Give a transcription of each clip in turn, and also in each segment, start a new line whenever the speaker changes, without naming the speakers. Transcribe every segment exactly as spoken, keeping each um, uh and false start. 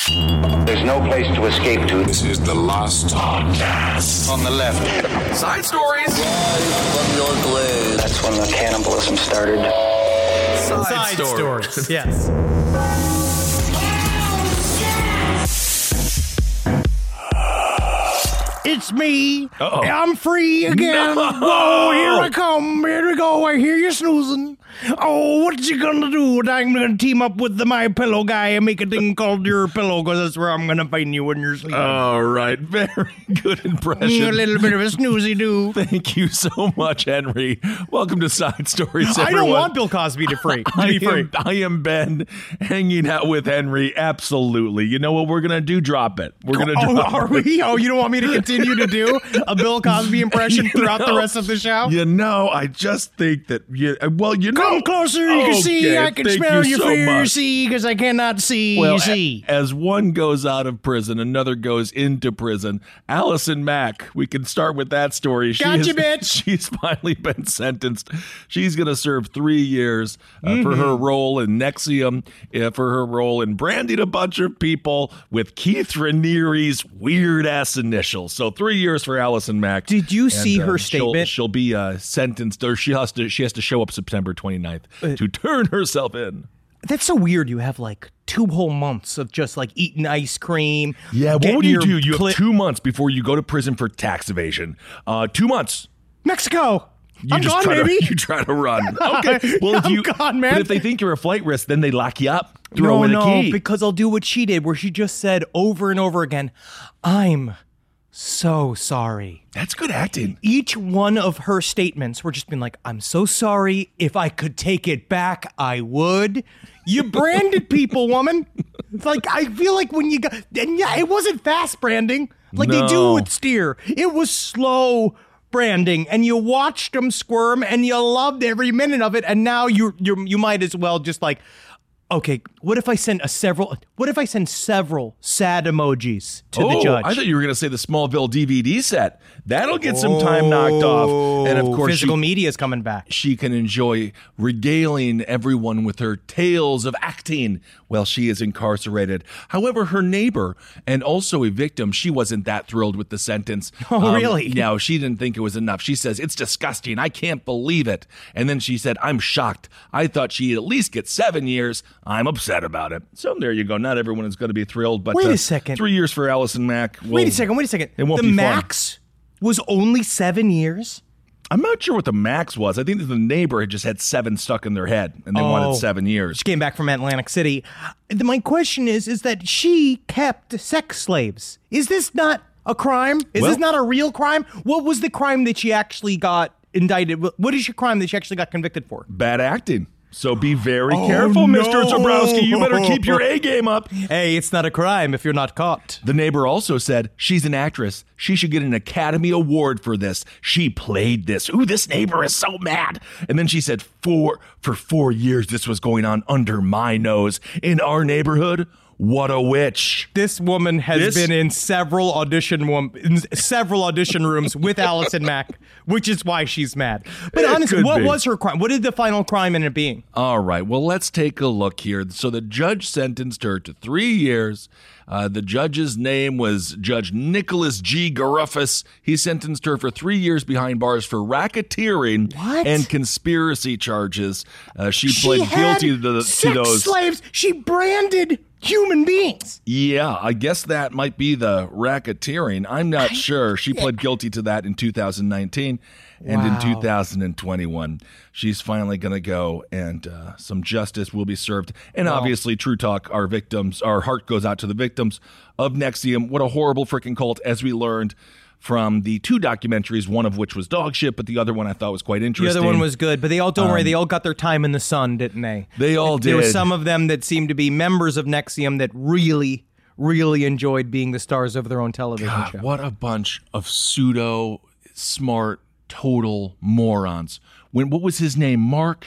There's no place to escape to.
This is the Lost Podcast.
On the left.
Side stories.
That's when the cannibalism started.
Side,
Side
stories.
stories. Yes. It's me.
Uh-oh.
I'm free again.
No.
Whoa, here I come. Here we go. I hear you snoozing. Oh, what you gonna do? I'm gonna team up with the My Pillow guy and make a thing called Your Pillow, because that's where I'm gonna find you when you're sleeping.
All right. Very good impression.
Mm, a little bit of a snoozy do.
Thank you so much, Henry. Welcome to Side Stories,
I
everyone.
don't want Bill Cosby to free. To
I
be free.
am, I am Ben, hanging out with Henry. Absolutely. You know what we're going to do? Drop it. We're going to
Oh,
drop
are
it.
we? Oh, you don't want me to continue to do a Bill Cosby impression
You
throughout the
know,
rest of the show?
You know, I just think that, you, well, you know.
Come closer, you can see.
Okay,
I can
thank
smell
you
your
so
fear,
much.
see, because I cannot see.
Well,
see.
a- as one goes out of prison, another goes into prison. Allison Mack, we can start with that story. She
Gotcha,
has-
bitch.
She's finally been sentenced. She's going to serve three years uh,
Mm-hmm.
for her role in Nexium, uh, for her role in branding a bunch of people with Keith Raniere's weird-ass initials. So three years for Allison Mack.
Did you
And,
see
uh,
her
she'll-
statement?
She'll, be uh, sentenced, or she has to she has to show up September twenty-ninth
Uh,
to turn herself in.
That's so weird. You have like two whole months of just like eating ice cream.
Yeah, what
getting
would you
your
do? You
cli-
have two months before you go to prison for tax evasion. Uh, two months.
Mexico.
You
I'm
just
gone,
try
baby.
To, you try to run. Okay. Well, if
I'm
you,
gone, man.
But if they think you're a flight risk, then they lock you up. Throw
no,
in a
no,
key.
because I'll do what she did, where she just said over and over again, "I'm so sorry."
That's good acting.
Each one of her statements were just been like, "I'm so sorry. If I could take it back, I would." You branded people, woman. It's like, I feel like when you got, and yeah, it wasn't fast branding like they do
No.
with Steer. It was slow branding, and you watched them squirm, and you loved every minute of it. And now you you you might as well just like, okay, what if I send a several? What if I send several sad emojis to
oh,
the judge?
I thought you were going to say the Smallville D V D set. That'll get some time knocked off. And of course,
physical
she,
media is coming back.
she can enjoy regaling everyone with her tales of acting while she is incarcerated. However, her neighbor and also a victim, she wasn't that thrilled with the sentence.
Oh, really?
No, she didn't think it was enough. She says, "It's disgusting. I can't believe it." And then she said, "I'm shocked. I thought she'd at least get seven years. I'm upset about it." So there you go. Not everyone is going to be thrilled, but
Wait a
uh,
second.
Three years for Allison Mack.
Wait
will-
a second, wait a second.
It won't
the
be fun.
max was only seven years?
I'm not sure what the max was. I think that the neighbor had just had seven stuck in their head, and they
Oh.
wanted seven years.
She came back from Atlantic City. The- My question is, is that she kept sex slaves. Is this not a crime? Is
Well-
this not a real crime? What was the crime that she actually got indicted? What is your crime that she actually got convicted for?
Bad acting. So be very
Oh,
careful, Mister
no.
Zabrowski. You better keep your A game up.
Hey, it's not a crime if you're not caught.
The neighbor also said she's an actress. She should get an Academy Award for this. She played this. Ooh, this neighbor is so mad. And then she said, four for four years this was going on under my nose in our neighborhood. What a witch.
This woman has
This-
been in several audition wom- in several audition rooms with Allison Mack, which is why she's mad. But
It
honestly,
could
what
be.
was her crime? What did the final crime end up being?
All right, well, let's take a look here. So the judge sentenced her to three years. Uh, the judge's name was Judge Nicholas G. Garufas. He sentenced her for three years behind bars for racketeering
What?
and conspiracy charges. Uh, she,
She
pled
had
guilty to, the,
sex
to those.
slaves. She branded human beings.
Yeah, I guess that might be the racketeering. I'm not sure. She pled guilty to that in two thousand nineteen. And in
Wow.
two thousand twenty-one, she's finally going to go, and uh, some justice will be served. And obviously, True Talk, our victims, our heart goes out to the victims of Nexium. What a horrible freaking cult, as we learned from the two documentaries, one of which was dog shit, but the other one I thought was quite
The
interesting.
other one was good, but they all, don't worry, they all got their time in the sun, didn't they?
They all
There were
did.
some of them that seemed to be members of Nexium that really, really enjoyed being the stars of their own television
God,
show.
what a bunch of pseudo smart, total morons. When what was his name? Mark?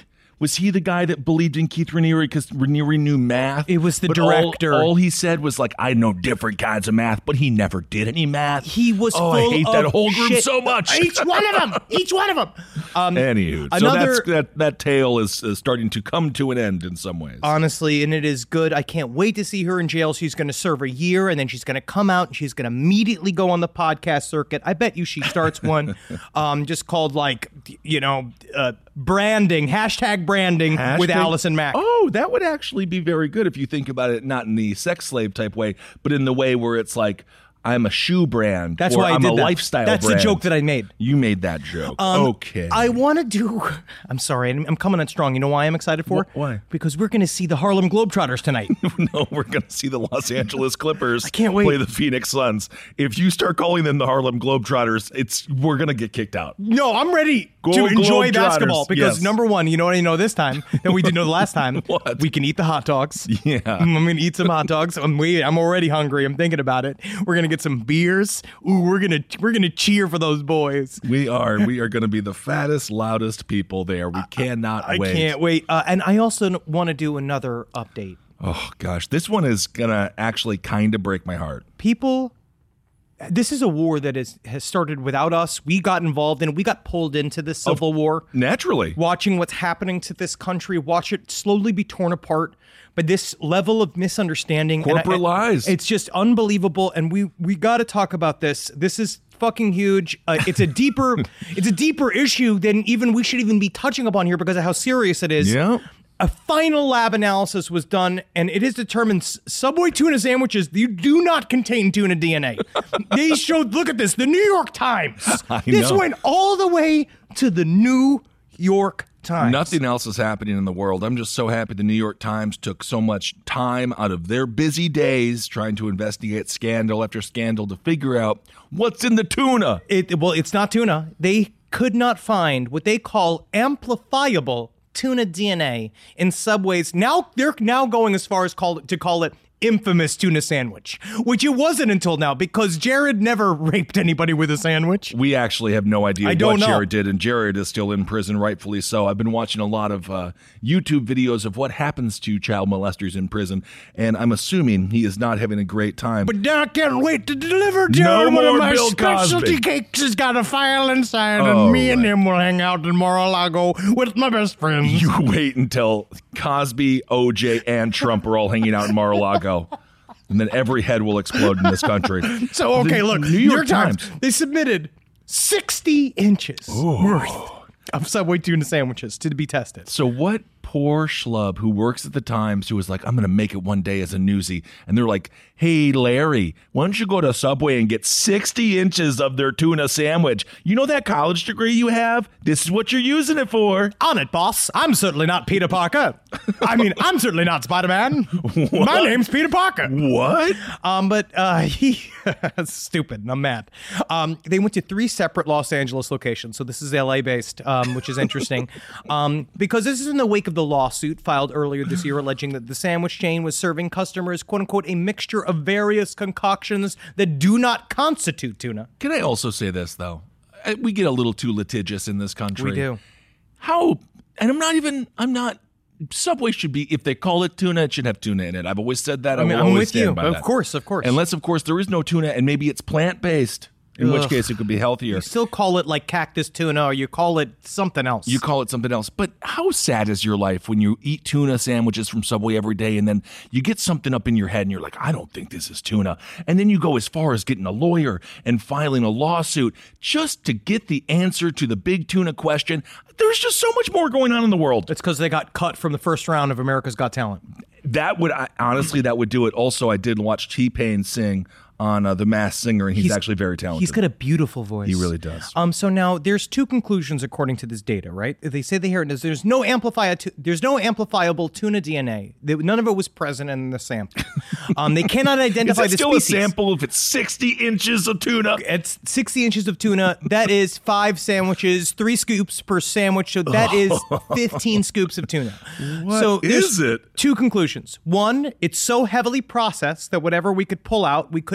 Was he the guy that believed in Keith Raniere because Raniere knew math?
It was the
but
director.
All, all he said was like, I know different kinds of math, but he never did any math.
He was
oh,
full
I hate
of
that whole group
shit.
so much.
Each one of them. Each one of them. Um,
Anywho,
another,
so that's, that, that tale is, is starting to come to an end in some ways.
Honestly, and it is good. I can't wait to see her in jail. She's going to serve a year, and then she's going to come out, and she's going to immediately go on the podcast circuit. I bet you she starts one um, just called, like, you know, uh, branding, hashtag branding
Hashtag,
with Allison Mack.
Oh, that would actually be very good if you think about it, not in the sex slave type way, but in the way where it's like, I'm a shoe brand.
That's
or
why I
I'm
did
a
that.
lifestyle
That's
brand.
the joke that I made.
You made that joke.
Um,
okay.
I want to do. I'm sorry. I'm, I'm coming on strong. You know why I'm excited for?
Wh- why?
Because we're going to see the Harlem Globetrotters tonight.
No, we're going to see the Los Angeles Clippers
I can't wait.
play the Phoenix Suns. If you start calling them the Harlem Globetrotters, it's we're going to get kicked out.
No, I'm ready
Go
to enjoy
Globetrotters.
basketball because
Yes.
number one, you know what I know this time that we didn't know the last time.
What?
We can eat the hot dogs.
Yeah.
Mm, I'm gonna eat some hot dogs. I'm waiting. I'm already hungry. I'm thinking about it. We're gonna get some beers. Ooh, we're gonna we're gonna cheer for those boys.
We are. We are going to be the fattest, loudest people there. We cannot
I
wait.
can't wait. Uh, and I also want to do another update.
Oh, gosh. This one is going to actually kind of break my heart.
People, this is a war that is, has started without us. We got involved in it. We got pulled into this civil war.
Naturally.
Watching what's happening to this country, watch it slowly be torn apart by this level of misunderstanding.
Corporate
And I-
lies.
It's just unbelievable. And we we got to talk about this. This is fucking huge. Uh, it's a deeper it's a deeper issue than even we should even be touching upon here because of how serious it is.
Yeah.
A final lab analysis was done, and it is determined s- Subway tuna sandwiches you do not contain tuna D N A. They showed, look at this, the New York Times.
I
This
know.
went all the way to the New York Times.
Nothing else is happening in the world. I'm just so happy the New York Times took so much time out of their busy days trying to investigate scandal after scandal to figure out what's in the tuna.
It, well, it's not tuna. They could not find what they call amplifiable tuna D N A in Subway's. Now they're now going as far as call to call it infamous tuna sandwich, which it wasn't until now because Jared never raped anybody with a sandwich.
We actually have no idea
I don't
what
know.
Jared did, and Jared is still in prison, rightfully so. I've been watching a lot of uh, YouTube videos of what happens to child molesters in prison, and I'm assuming he is not having a great time.
But now I can't wait to deliver
No
Jared one
more
of my
Bill
specialty
Cosby.
cakes. It's got a file inside,
Oh,
and me and
right.
him will hang out in Mar-a-Lago with my best friends.
You wait until Cosby, O J, and Trump are all hanging out in Mar-a-Lago. And then every head will explode in this country.
So, okay,
The
look,
New York, Times.
they submitted sixty inches worth of Subway tuna sandwiches to be tested.
So what poor schlub who works at the Times who was like, I'm going to make it one day as a newsie. And they're like, hey, Larry, why don't you go to Subway and get sixty inches of their tuna sandwich? You know that college degree you have? This is what you're using it for.
On it, boss. I'm certainly not Peter Parker. I mean, I'm certainly not Spider-Man. My name's Peter Parker.
What?
Um, but uh, he stupid. I'm mad. Um, they went to three separate Los Angeles locations, so this is L A based, um, which is interesting, um, because this is in the wake of the lawsuit filed earlier this year alleging that the sandwich chain was serving customers "quote unquote" a mixture of various concoctions that do not constitute tuna.
Can I also say this, though? Uh, We get a little too litigious in this country.
We do.
How, and I'm not even, I'm not, Subway should be, if they call it tuna, it should have tuna in it. I've always said that. I,
I mean,
will
I'm
always
with
stand
you.
by
Of
that.
course, of course.
Unless, of course, there is no tuna and maybe it's plant-based, in which
Ugh.
case it could be healthier.
You still call it like cactus tuna, or you call it something else.
You call it something else. But how sad is your life when you eat tuna sandwiches from Subway every day and then you get something up in your head and you're like, I don't think this is tuna. And then you go as far as getting a lawyer and filing a lawsuit just to get the answer to the big tuna question. There's just so much more going on in the world.
It's because they got cut from the first round of America's Got Talent.
That would, I, honestly, that would do it. Also, I did watch T-Pain sing on uh, The Masked Singer, and he's, actually very talented.
He's got a beautiful voice.
He really does.
Um. So now there's two conclusions according to this data, right? They say they here there's, there's no amplify there's no amplifiable tuna D N A. They, none of it was present in the sample. Um. They cannot
Is
identify
that
the
still
species.
a sample if it's sixty inches of tuna?
It's sixty inches of tuna. That is five sandwiches, three scoops per sandwich. So that is fifteen scoops of tuna.
What
so there's
is it?
Two conclusions. One, it's so heavily processed that whatever we could pull out, we couldn't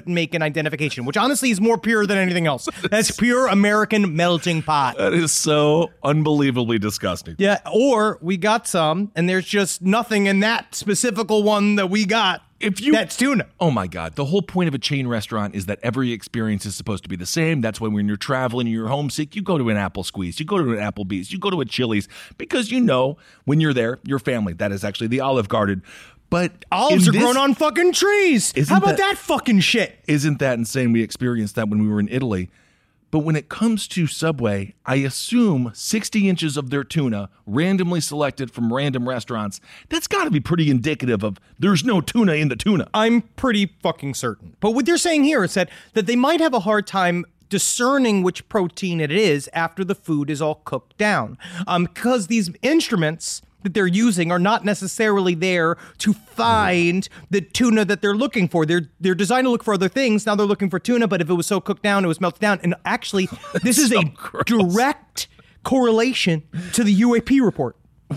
couldn't make an identification, which honestly is more pure than anything else. That's pure American melting pot.
That is so unbelievably disgusting.
Yeah, or we got some, and there's just nothing in that specific one that we got.
If you,
That's tuna.
Oh my God. The whole point of a chain restaurant is that every experience is supposed to be the same. That's why when you're traveling and you're homesick, you go to an Apple Squeeze, you go to an Applebee's, you go to a Chili's, because you know when you're there, your family. That is actually the Olive Garden. But
olives are
this,
grown on fucking trees. How about that, that fucking shit?
Isn't that insane? We experienced that when we were in Italy. But when it comes to Subway, I assume sixty inches of their tuna, randomly selected from random restaurants, that's got to be pretty indicative of there's no tuna in the tuna.
I'm pretty fucking certain. But what they're saying here is that, that they might have a hard time discerning which protein it is after the food is all cooked down. Um, because these instruments that they're using are not necessarily there to find the tuna that they're looking for. They're they're designed to look for other things. Now they're looking for tuna, but if it was so cooked down, it was melted down. And actually, this is
so
a
gross.
direct correlation to the U A P report.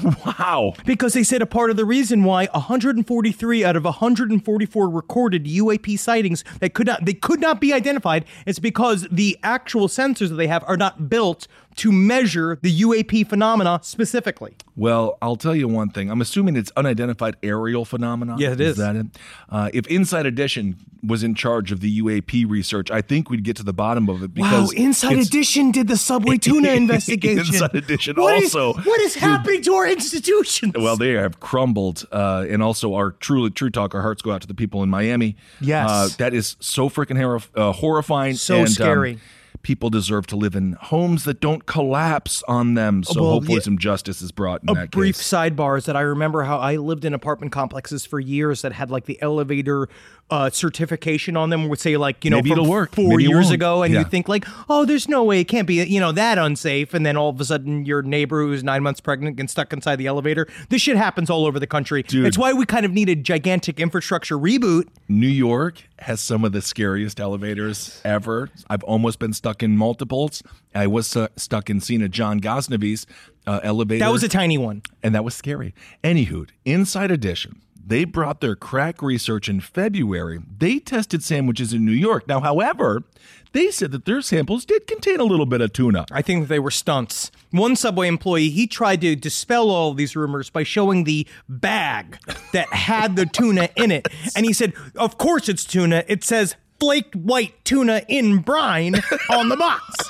Wow.
Because they said a part of the reason why one hundred forty-three out of one hundred forty-four recorded U A P sightings that could not they could not be identified is because the actual sensors that they have are not built to measure the U A P phenomena specifically.
Well, I'll tell you one thing. I'm assuming it's unidentified aerial phenomena.
Yeah, it is.
Is that it? Uh, if Inside Edition was in charge of the U A P research, I think we'd get to the bottom of it.
Wow,
Because
Inside Edition did the Subway tuna investigation.
Inside Edition
what
also.
Is, what is happening to our institutions?
Well, they have crumbled. Uh, and also our truly True Talk, our hearts go out to the people in Miami.
Yes.
Uh, that is so freaking hor- uh, horrifying.
So
and,
scary.
Um, people deserve to live in homes that don't collapse on them. So
Well,
hopefully
yeah,
some justice is brought in
a
that
brief
case.
sidebar is that I remember how I lived in apartment complexes for years that had like the elevator uh, certification on them would say like, you know,
Maybe
from
it'll work.
four
Maybe it
years
won't.
ago. And
Yeah.
you think like, oh, there's no way it can't be, you know, that unsafe. And then all of a sudden your neighbor who's nine months pregnant gets stuck inside the elevator. This shit happens all over the country.
Dude.
It's why we kind of need a gigantic infrastructure reboot.
New York has some of the scariest elevators ever. I've almost been stuck in multiples. I was uh, stuck in seeing a John Gosnavy's uh, elevator.
That was a tiny one.
And that was scary. Anywho, Inside Edition, they brought their crack research in February. They tested sandwiches in New York. Now, however, they said that their samples did contain a little bit of tuna.
I think they were stunts. One Subway employee, he tried to dispel all of these rumors by showing the bag that had the tuna in it. And he said, of course it's tuna. It says flaked white tuna in brine on the box.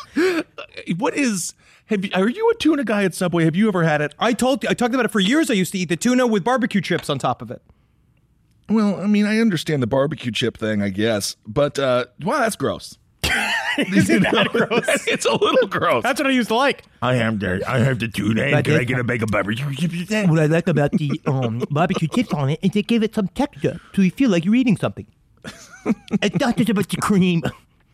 What is... Have you, are you a tuna guy at Subway? Have you ever had it?
I told I talked about it for years. I used to eat the tuna with barbecue chips on top of it.
Well, I mean, I understand the barbecue chip thing, I guess. But, uh, wow, that's gross.
Isn't that gross?
It's a little gross.
That's what I used to like.
I have the I have the tuna. And can I get a bag of barbecue chips?
What I like about the um, barbecue chips on it is they give it some texture so you feel like you're eating something. It's not just about the cream.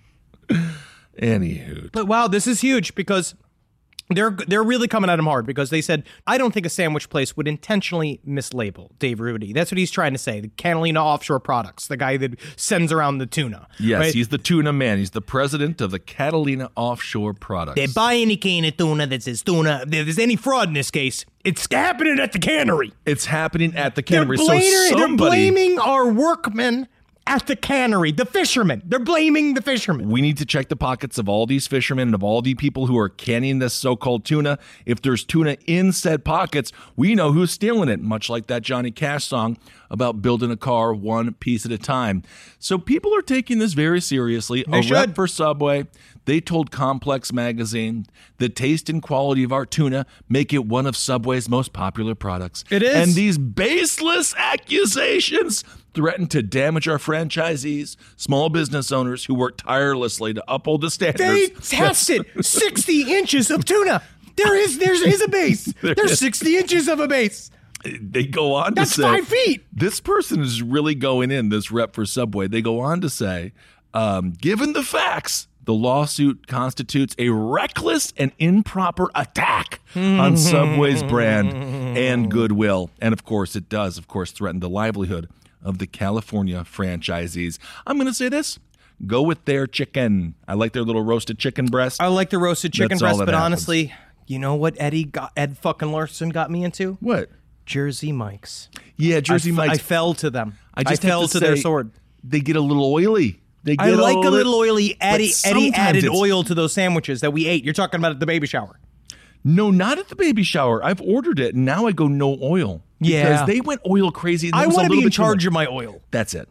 Anywho.
But wow, this is huge because they're they're really coming at him hard because they said, I don't think a sandwich place would intentionally mislabel Dave Rudy. That's what he's trying to say. The Catalina Offshore Products, the guy that sends around the tuna.
Yes,
right?
he's the tuna man. He's the president of the Catalina Offshore Products.
They buy any can of tuna that says tuna.
If there's any fraud in this case, it's happening at the cannery.
It's happening at the
They're,
cannery.
blamer,
so
they're
somebody,
blaming our workmen at the cannery, the fishermen. They're blaming the fishermen.
we need to check the pockets of all these fishermen and of all the people who are canning this so-called tuna. If there's tuna in said pockets, we know who's stealing it, much like that Johnny Cash song about building a car one piece at a time. So people are taking this very seriously.
They
a
should.
rep for Subway, they told Complex Magazine, the taste and quality of our tuna make it one of Subway's most popular products.
It is.
And these baseless accusations threaten to damage our franchisees, small business owners who work tirelessly to uphold the standards.
They tested sixty inches of tuna. There is, there is a base.
There
There's
is.
sixty inches of a base.
They go on
That's
to say,
five feet.
This person is really going in, this rep for Subway. They go on to say, um, given the facts, the lawsuit constitutes a reckless and improper attack on Subway's brand and goodwill. And of course, it does, of course, threaten the livelihood of the California franchisees. I'm going to say this. Go with their chicken. I like their little roasted chicken breast.
I like the roasted chicken
That's all
breast,
that
but
happens.
honestly, you know what Eddie got, Ed fucking Larson got me into?
What?
Jersey Mike's.
Yeah, Jersey
I, f-
Mike's.
I fell to them.
I just
I
have
fell
to
to, their
say,
sword.
They get a little oily. They get
I like
a
a little oily. Eddie, Eddie
sometimes
added
it's-
oil to those sandwiches that we ate. You're talking about at the baby shower.
No, not at the baby shower. I've ordered it, and now I go no oil.
Yeah.
Because they went oil crazy. And
I
want to
be in charge of my oil.
That's it.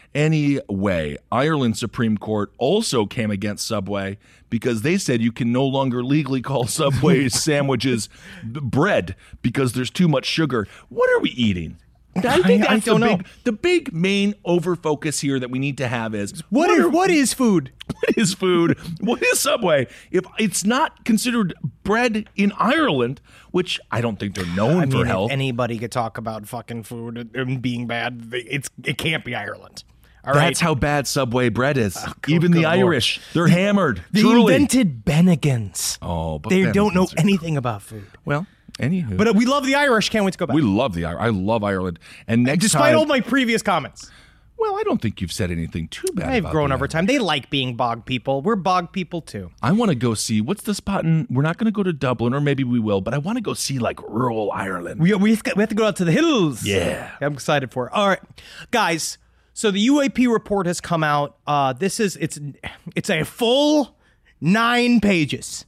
Anyway, Ireland Supreme Court also came against Subway because they said you can no longer legally call Subway sandwiches b- bread because there's too much sugar. What are we eating? I think
I- I
that's
don't
the
know.
big, the big main overfocus here that we need to have is
What is
are-
what is food?
what is food? What is Subway? If it's not considered bread in Ireland, which I don't think they're known
I mean,
for
if
health.
anybody could talk about fucking food and being bad, it's it can't be Ireland. All right.
That's how bad Subway bread is. Even
good
the
Lord.
Irish, they're hammered.
They
truly.
invented Bennigan's.
Oh, but
they don't know
Bennigan's are-
anything about food.
Well, anywho.
But uh, we love the Irish. Can't wait to go back.
we love the Irish. I love Ireland. And next
Despite
time,
all my previous comments,
well, I don't think you've said anything too bad.
I've
about
grown
the
over
Irish.
time. They like being bog people. We're bog people too.
I want to go see what's the spot in. We're not going to go to Dublin, or maybe we will, but I want to go see like rural Ireland.
We we have to, we have to go out to the hills.
Yeah.
I'm excited for it. All right, guys. So the U A P report has come out. Uh, this is it's it's a full nine pages.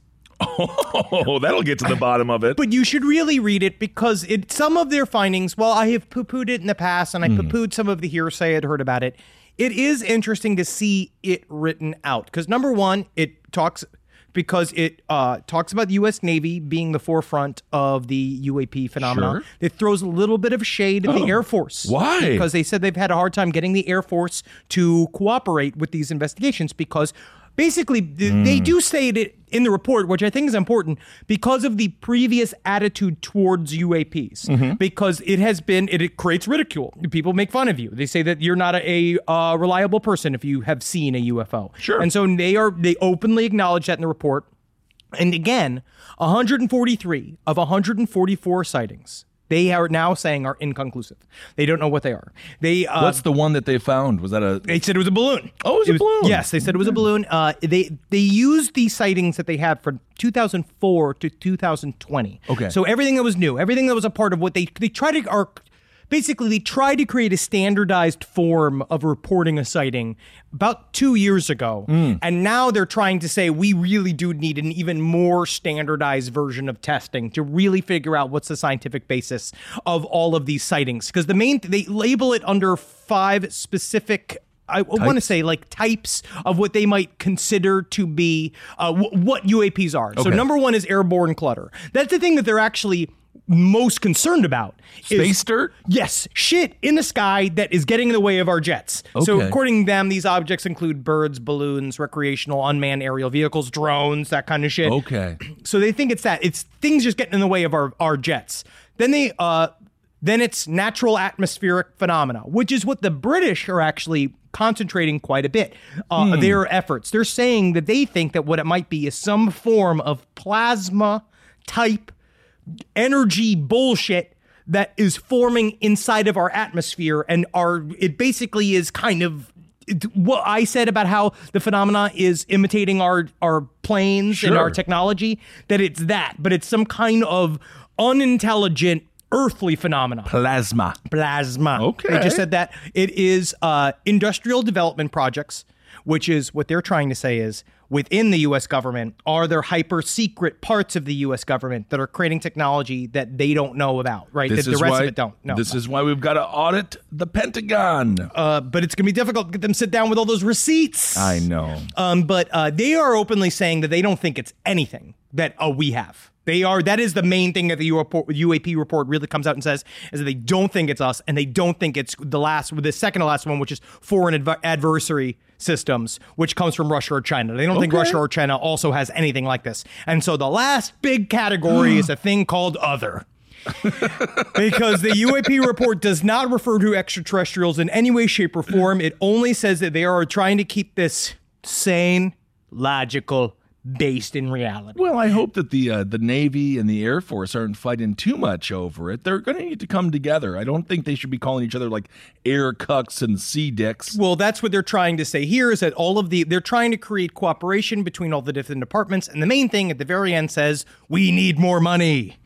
Oh, that'll get to the bottom of it.
But you should really read it because it some of their findings, well, I have poo-pooed it in the past and I poo-pooed some of the hearsay I'd heard about it. It is interesting to see it written out. Because number one, it talks because it uh, talks about the U S Navy being the forefront of the U A P phenomenon.
Sure.
It throws a little bit of shade at the Air Force.
Why?
Because they said they've had a hard time getting the Air Force to cooperate with these investigations because basically, th-
Mm.
they do say it in the report, which I think is important, because of the previous attitude towards U A Ps.
Mm-hmm.
Because it has been, it, it creates ridicule. People make fun of you. They say that you're not a, a uh, reliable person if you have seen a U F O.
Sure.
And so they are they openly acknowledge that in the report. And again, one hundred forty-three of one hundred forty-four sightings, they are now saying are inconclusive. They don't know what they are. They uh,
What's the one that they found? Was that a?
They said it was a balloon.
Oh, it was a balloon.
Yes, they said it was a balloon. Uh, they they used these sightings that they had from two thousand four to two thousand twenty.
Okay.
So everything that was new, everything that was a part of what they they tried to are basically they tried to create a standardized form of reporting a sighting about two years ago,
Mm.
and now they're trying to say we really do need an even more standardized version of testing to really figure out what's the scientific basis of all of these sightings. Because the main they label it under five specific. I want to say like types of what they might consider to be uh, w- what U A Ps are. So
Okay.
number one is airborne clutter. That's the thing that they're actually most concerned about. is-
Space dirt?
Yes, shit in the sky that is getting in the way of our jets. So
Okay.
according to them, these objects include birds, balloons, recreational unmanned aerial vehicles, drones, that kind of shit.
Okay.
So they think it's that. It's things just getting in the way of our, our jets. Then they uh then it's natural atmospheric phenomena, which is what the British are actually concentrating quite a bit uh, their efforts. They're saying that they think that what it might be is some form of plasma type energy bullshit that is forming inside of our atmosphere, and our it basically is kind of it- what I said about how the phenomena is imitating our our planes and
Sure.
our technology, that it's that, but it's some kind of unintelligent earthly phenomena.
Plasma.
Plasma.
Okay.
They just said that. It is uh, industrial development projects, which is what they're trying to say is within the U S government, are there hyper secret parts of the U S government that are creating technology that they don't know about, right?
This
that the
is
rest
why,
of it don't know.
This
about.
is why we've got to audit the Pentagon.
Uh, but it's going to be difficult to get them to sit down with all those receipts.
I know.
Um, but uh, they are openly saying that they don't think it's anything that uh, we have. They are. That is the main thing that the U A P report really comes out and says is that they don't think it's us, and they don't think it's the last, the second to last one, which is foreign adv- adversary systems, which comes from Russia or China. They don't think
Okay.
Russia or China also has anything like this. And so the last big category is a thing called other. Because the U A P report does not refer to extraterrestrials in any way, shape, or form. It only says that they are trying to keep this sane, logical, based in reality.
Well, I hope that the uh, the Navy and the Air Force aren't fighting too much over it. They're going to need to come together. I don't think they should be calling each other like air cucks and sea dicks.
Well, that's what they're trying to say here is that all of the, they're trying to create cooperation between all the different departments. And the main thing at the very end says, we need more money.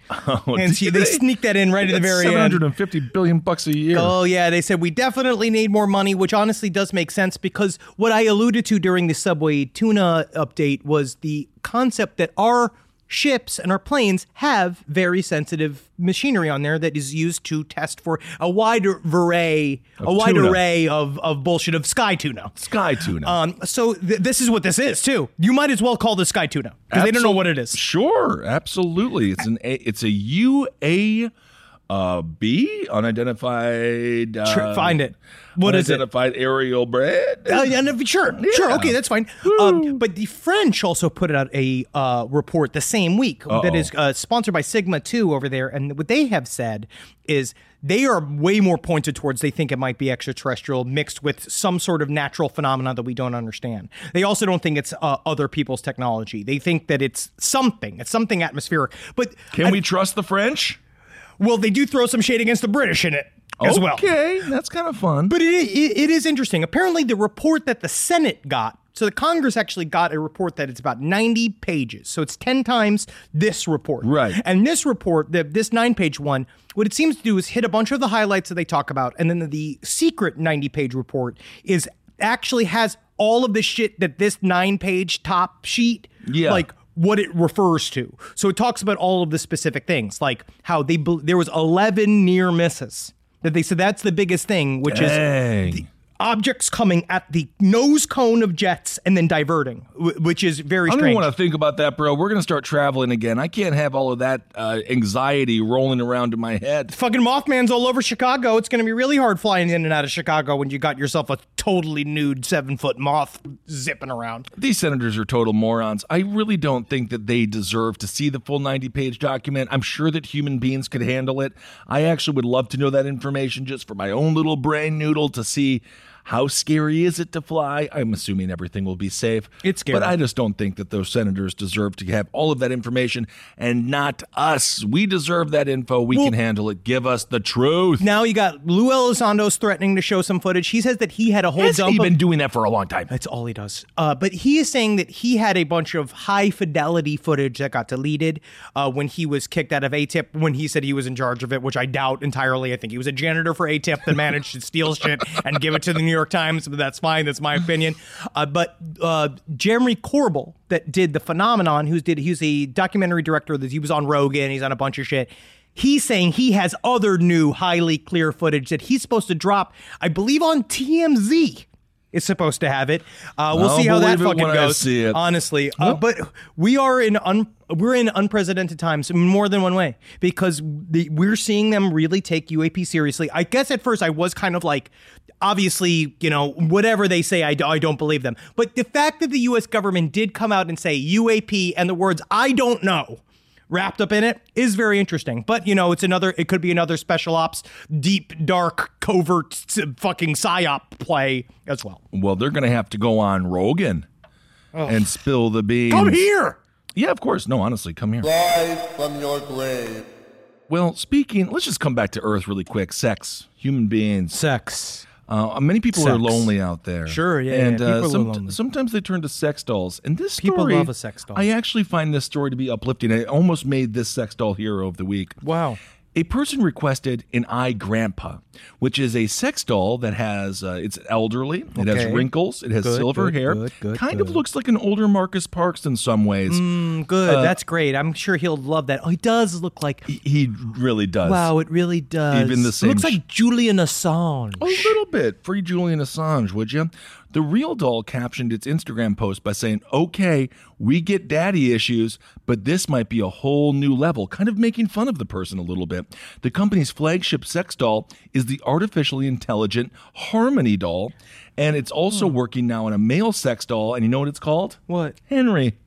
Oh,
and she, they, they sneak that in right at the very
seven hundred
end.
fifty billion bucks a year.
Oh, yeah. They said we definitely need more money, which honestly does make sense because what I alluded to during the Subway tuna update was the concept that our ships and our planes have very sensitive machinery on there that is used to test for a wide array,
Of
a wide
tuna.
array of, of bullshit of sky tuna.
Sky tuna.
Um, so th- this is what this is too. You might as well call this sky tuna because they don't know what it is.
Sure, absolutely. It's an a, it's a U A uh, B unidentified. Uh,
Tr- find it. What is it?
Unidentified aerial bread.
Uh, yeah, no, sure, sure,
Yeah.
okay, that's fine. Um, but the French also put out a uh, report the same week
Uh-oh.
that is uh, sponsored by Sigma two over there, and what they have said is they are way more pointed towards they think it might be extraterrestrial mixed with some sort of natural phenomena that we don't understand. They also don't think it's uh, other people's technology. They think that it's something, it's something atmospheric. But
Can
I-
we trust the French?
well, they do throw some shade against the British in it as well.
Okay, that's kind of fun.
But it, it, it is interesting. Apparently, the report that the Senate got, so the Congress actually got a report that it's about ninety pages. So it's ten times this report.
Right.
And this report, the, this nine-page one, what it seems to do is hit a bunch of the highlights that they talk about. And then the, the secret ninety-page report is actually has all of the shit that this nine-page top sheet,
Yeah.
like, what it refers to. So it talks about all of the specific things, like how they bel- there was eleven near misses that they said that's the biggest thing, which is
Dang.
the objects coming at the nose cone of jets and then diverting, wh- which is very
I don't
strange.
want to think about that, bro. We're going to start traveling again. I can't have all of that uh, anxiety rolling around in my head.
Fucking Mothman's all over Chicago. It's going to be really hard flying in and out of Chicago when you got yourself a totally nude seven foot moth zipping around.
These senators are total morons. I really don't think that they deserve to see the full ninety-page document. I'm sure that human beings could handle it. I actually would love to know that information just for my own little brain noodle to see how scary is it to fly. I'm assuming everything will be safe.
It's scary.
But I just don't think that those senators deserve to have all of that information and not us. We deserve that info. We
Well-
can handle it. Give us the truth.
Now you got Lou Elizondo's threatening to show some footage. He says that he had a whole
Hasn't
dump
he
of-
been doing that for a long time?
That's all he does. Uh, but he is saying that he had a bunch of high fidelity footage that got deleted uh, when he was kicked out of A T I P, when he said he was in charge of it, which I doubt entirely. I think he was a janitor for A T I P that managed to steal shit and give it to the New York Times, but that's fine. That's my opinion. Uh, but uh, Jeremy Corbell, that did The Phenomenon, who's did he's a documentary director, that he was on Rogan, he's on a bunch of shit. He's saying he has other new highly clear footage that he's supposed to drop, I believe, on T M Z. Is supposed to have it. Uh, we'll
I'll
see how that
believe it
fucking
when I
goes.
see it.
Honestly, uh, but we are in un- we're in unprecedented times in more than one way because the, we're seeing them really take U A P seriously. I guess at first I was kind of like, obviously, you know, whatever they say, I, d- I don't believe them. But the fact that the U S government did come out and say U A P and the words "I don't know" wrapped up in it is very interesting. But, you know, it's another, it could be another special ops, deep, dark, covert, s- fucking psyop play as well.
Well, they're going to have to go on Rogan and spill the beans.
Come here.
Yeah, of course. No, honestly, come here.
Rise from your grave.
Well, speaking, let's just come back to Earth really quick. Sex, human beings.
Sex.
Uh, many people
Sex.
are lonely out there.
Sure, yeah,
And
yeah,
uh,
people are
some-
lonely.
sometimes they turn to sex dolls. And this
People
story,
love a sex doll.
I actually find this story to be uplifting. I almost made this sex doll hero of the week.
Wow.
A person requested an iGrandpa, which is a sex doll that has, uh, it's elderly, it has
Okay.
wrinkles, it has
Good,
silver
good,
hair,
good, good,
kind
good.
of looks like an older Marcus Parks in some ways.
Mm, good. That's great. I'm sure he'll love that. Oh, he does look like.
He, he really does.
Wow, it really does.
Even the same
Looks
sh-
like Julian Assange.
A little bit. Free Julian Assange, would you? The real doll captioned its Instagram post by saying, okay, we get daddy issues, but this might be a whole new level, kind of making fun of the person a little bit. The company's flagship sex doll is the artificially intelligent Harmony doll, and it's also working now on a male sex doll, and you know what it's called?
What?
Henry.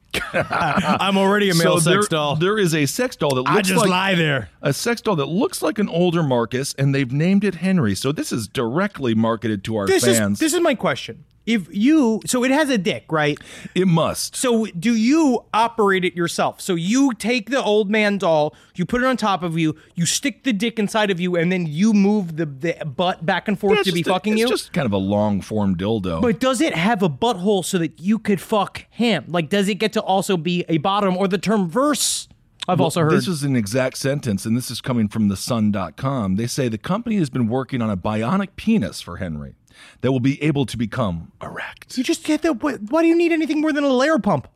I'm already a male
So there-
sex doll.
There is a sex doll that looks
I just
like
lie there.
a sex doll that looks like an older Marcus, and they've named it Henry. So this is directly marketed to our
This
fans.
is this is my question. If you so it has a dick, right?
it must.
So do you operate it yourself? So you take the old man doll, you put it on top of you, you stick the dick inside of you, and then you move the, the butt back and forth
Yeah, it's
to be
just a-
fucking
it's
you?
just kind of a long form dildo.
But does it have a butthole so that you could fuck him? Like, does it get to also be a bottom or the term verse I've
Well,
also heard.
This is an exact sentence, and this is coming from the sun dot com. They say the company has been working on a bionic penis for Henry that will be able to become erect.
You just get the. Why why do you need anything more than a layer pump?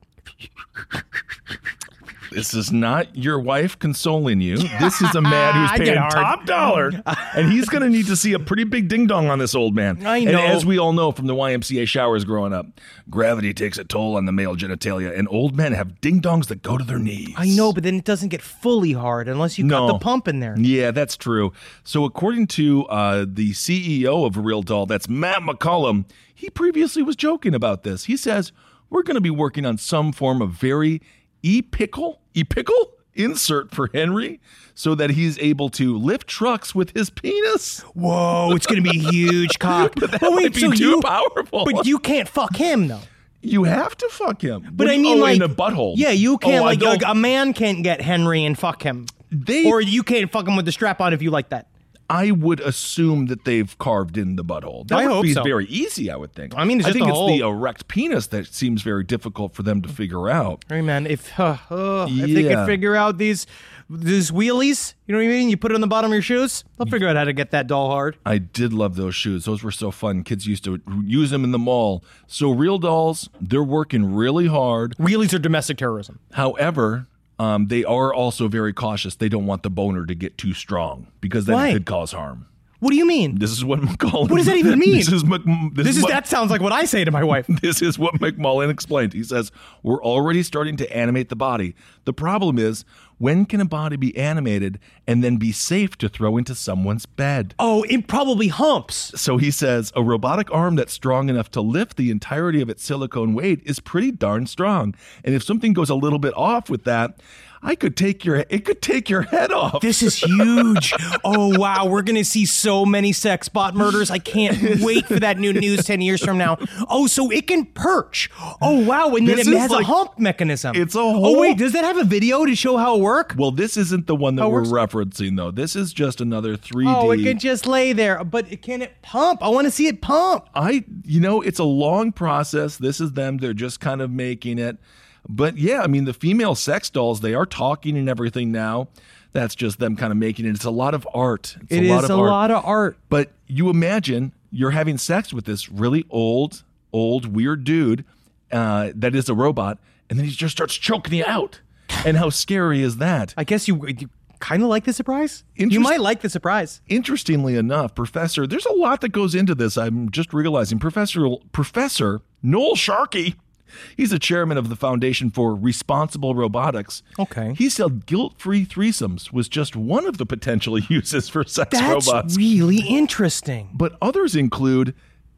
This is not your wife consoling you. This is a man who's
I get
paying
hard.
top dollar, and he's going to need to see a pretty big ding dong on this old man.
I know.
And as we all know from the Y M C A showers growing up, gravity takes a toll on the male genitalia, and old men have ding dongs that go to their knees.
I know, but then it doesn't get fully hard unless you
No.
got the pump in there.
Yeah, that's true. So according to uh, the C E O of Real Doll, that's Matt McCollum, he previously was joking about this. He says, we're going to be working on some form of very e-pickle, e-pickle insert for Henry so that he's able to lift trucks with his penis.
Whoa, it's going to be a huge cock.
But that
Oh,
might be too
you,
powerful.
But you can't fuck him, though.
You have to fuck him.
But
What
I
do you-
mean,
oh,
like,
in the butthole.
Yeah, you can't,
Oh, I
like,
don't-
a, a man can't get Henry and fuck him.
They,
Or you can't fuck him with the strap on if you like that.
I would assume that they've carved in the butthole. That
I
would
hope
be
so.
very easy, I would think.
I mean, it's
I
just
think
a
it's
hole.
the erect penis that seems very difficult for them to figure out.
Hey, man, if, uh, uh, if they
Yeah.
could figure out these these wheelies, you know what I mean? You put it on the bottom of your shoes, they'll figure out how to get that doll hard.
I did love those shoes. Those were so fun. Kids used to use them in the mall. So Real Dolls, they're working really hard.
Wheelies are domestic terrorism.
However, um, they are also very cautious. They don't want the boner to get too strong because then
Why?
it could cause harm.
What do you mean?
This is what McCollum.
What does that even mean?
This is Mc, this,
This is
what,
that sounds like what I say to my wife.
This is what McMullen explained. He says, we're already starting to animate the body. The problem is, when can a body be animated and then be safe to throw into someone's bed?
Oh, it probably humps.
So he says, a robotic arm that's strong enough to lift the entirety of its silicone weight is pretty darn strong. And if something goes a little bit off with that, I could take your it could take your head off.
This is huge. Oh, wow. We're going to see so many sex bot murders. I can't wait for that new news ten years from now. Oh, so it can perch. Oh, wow. And then
This
it
is
has
like-
a hump mechanism.
It's a
Oh,
whole-
wait. Does that have a video to show how it works?
Well, this isn't the one that
How it
we're
works?
referencing, though. This is just another three D.
Oh, it can just lay there. But it- can it pump? I want to see it pump.
I, you know, it's a long process. This is them. They're just kind of making it. But yeah, I mean, the female sex dolls, they are talking and everything now. That's just them kind of making it. It's a lot of art. It's
It
a lot
is
of
a
art.
lot of art.
But you imagine you're having sex with this really old, old, weird dude uh, that is a robot, and then he just starts choking you out. And how scary is that?
I guess you, you kind of like the surprise. You
Interest-
might like the surprise.
Interestingly enough, Professor, there's a lot that goes into this. I'm just realizing Professor Professor Noel Sharkey, he's the chairman of the Foundation for Responsible Robotics.
Okay.
He said guilt-free threesomes was just one of the potential uses for sex
That's
robots.
really interesting.
But others include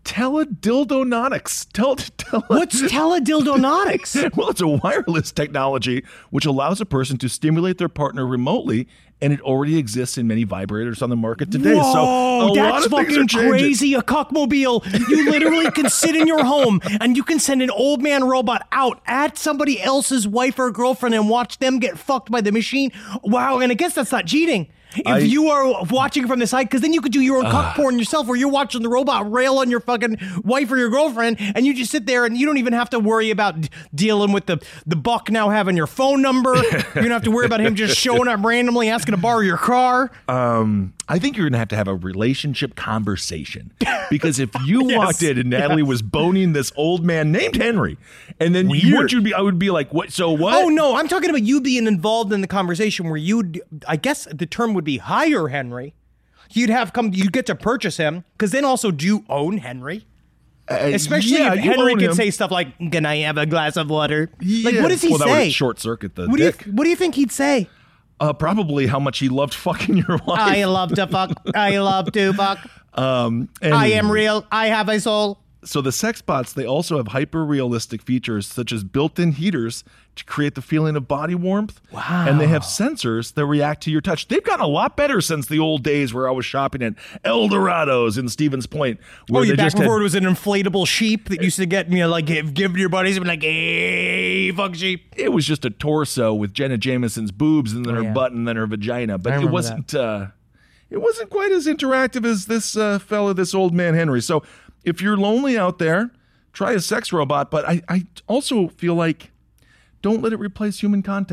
teledildonotics. Tel- tele-
What's teledildonotics?
Well, it's a wireless technology which allows a person to stimulate their partner remotely, and it already exists in many vibrators on the market today.
Whoa,
so a
that's
lot of things
fucking
are changing.
crazy. A cockmobile. You literally can sit in your home and you can send an old man robot out at somebody else's wife or girlfriend and watch them get fucked by the machine. Wow, and I guess that's not cheating. If
I-
you are watching from the side, because then you could do your own cock porn yourself where you're watching the robot rail on your fucking wife or your girlfriend and you just sit there and you don't even have to worry about d- dealing with the, the buck now having your phone number. You don't have to worry about him just showing up randomly asking to borrow your car.
Um, I think you're going to have to have a relationship conversation. Because if you
Yes,
walked in and Natalie
yes.
was boning this old man named Henry, and then you,
Weird.
would you be, I would be like, what? So what?
Oh no, I'm talking about you being involved in the conversation where you'd, I guess the term would be hire Henry. You'd have come, you'd get to purchase him, because then also do you own Henry?
Uh,
Especially
yeah,
if
you
Henry
own
could
him.
say stuff like, "Can I have a glass of water?" Like,
Yeah.
what does he
well, that
say?
would short circuit the
what do you
dick.
What do you think he'd say?
Uh, probably how much he loved fucking your wife.
I love to fuck. I love to fuck.
um, and
I am real. I have a soul.
So the sex bots, they also have hyper-realistic features such as built-in heaters to create the feeling of body warmth.
Wow.
And they have sensors that react to your touch. They've gotten a lot better since the old days where I was shopping at El Dorado's in Stevens Point. Where
Oh, you
they
back
just had-
before it was an inflatable sheep that used to get, you know, like give, give to your buddies and be like, "Hey, fuck sheep."
it was just a torso with Jenna Jameson's boobs and then her
yeah.
butt and then her vagina. But
I
it
remember
wasn't uh, it wasn't quite as interactive as this uh, fella, this old man Henry. So if you're lonely out there, try a sex robot. But I, I also feel like don't let it replace human contact.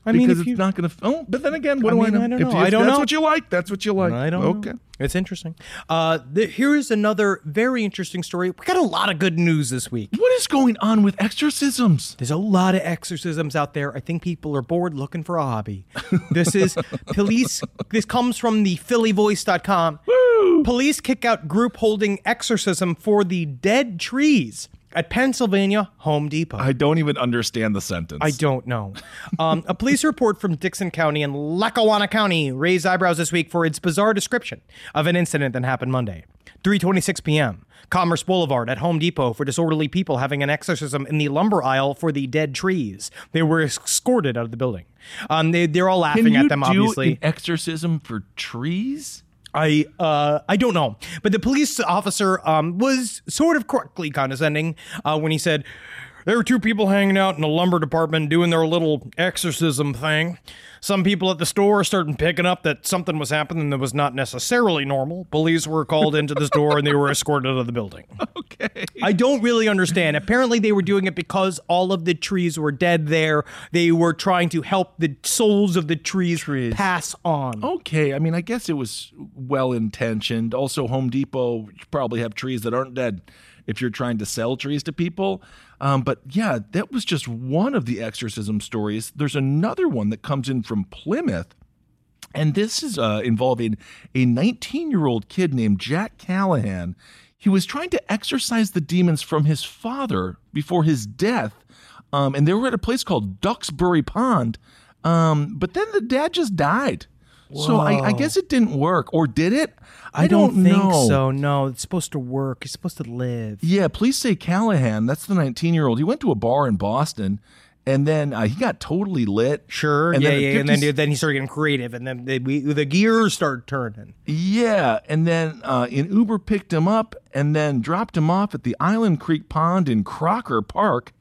I mean,
because
if
it's
you-
not going to. Oh, but then again, what
I
do
mean,
I know?
I don't
If
know.
you-
I don't
that's
know.
what you like. That's what you like.
I don't
okay.
know. It's interesting. Uh, the, here is another very interesting story. We got a lot of good news this week.
What is going on with exorcisms?
There's a lot of exorcisms out there. I think people are bored looking for a hobby. This is police. This comes from the philly voice dot com.
Woo!
Police kick out group holding exorcism for the dead trees at Pennsylvania Home Depot.
I don't even understand the sentence.
I don't know. Um, a police report from Dixon County and Lackawanna County raised eyebrows this week for its bizarre description of an incident that happened Monday. three twenty-six p.m. Commerce Boulevard at Home Depot for disorderly people having an exorcism in the lumber aisle for the dead trees. They were escorted out of the building. Um, they, they're all laughing
Can you
at them,
do
obviously.
an exorcism for trees?
I uh I don't know, but the police officer um was sort of correctly condescending uh, when he said there were two people hanging out in the lumber department doing their little exorcism thing. Some people at the store started picking up that something was happening that was not necessarily normal. Police were called into the store and they were escorted out of the building.
Okay.
I don't really understand. Apparently they were doing it because all of the trees were dead there. They were trying to help the souls of the trees,
Trees.
pass on.
Okay. I mean, I guess it was well intentioned. Also, Home Depot you probably have trees that aren't dead if you're trying to sell trees to people. Um, but yeah, that was just one of the exorcism stories. There's another one that comes in from Plymouth. And this is uh, involving a nineteen-year-old kid named Jack Callahan. He was trying to exorcise the demons from his father before his death. Um, and they were at a place called Duxbury Pond. Um, but then the dad just died. So I, I guess it didn't work. Or did it? I,
I don't,
don't
think
know.
so. No, it's supposed to work. It's supposed to live.
Yeah, police say Callahan, that's the nineteen-year-old. He went to a bar in Boston, and then uh, he got totally lit.
Sure.
And
yeah,
then at
yeah. And then,
fifty
then he started getting creative, and then they, we, the gears started turning.
Yeah, and then uh, an Uber picked him up and then dropped him off at the Island Creek Pond in Crocker Park.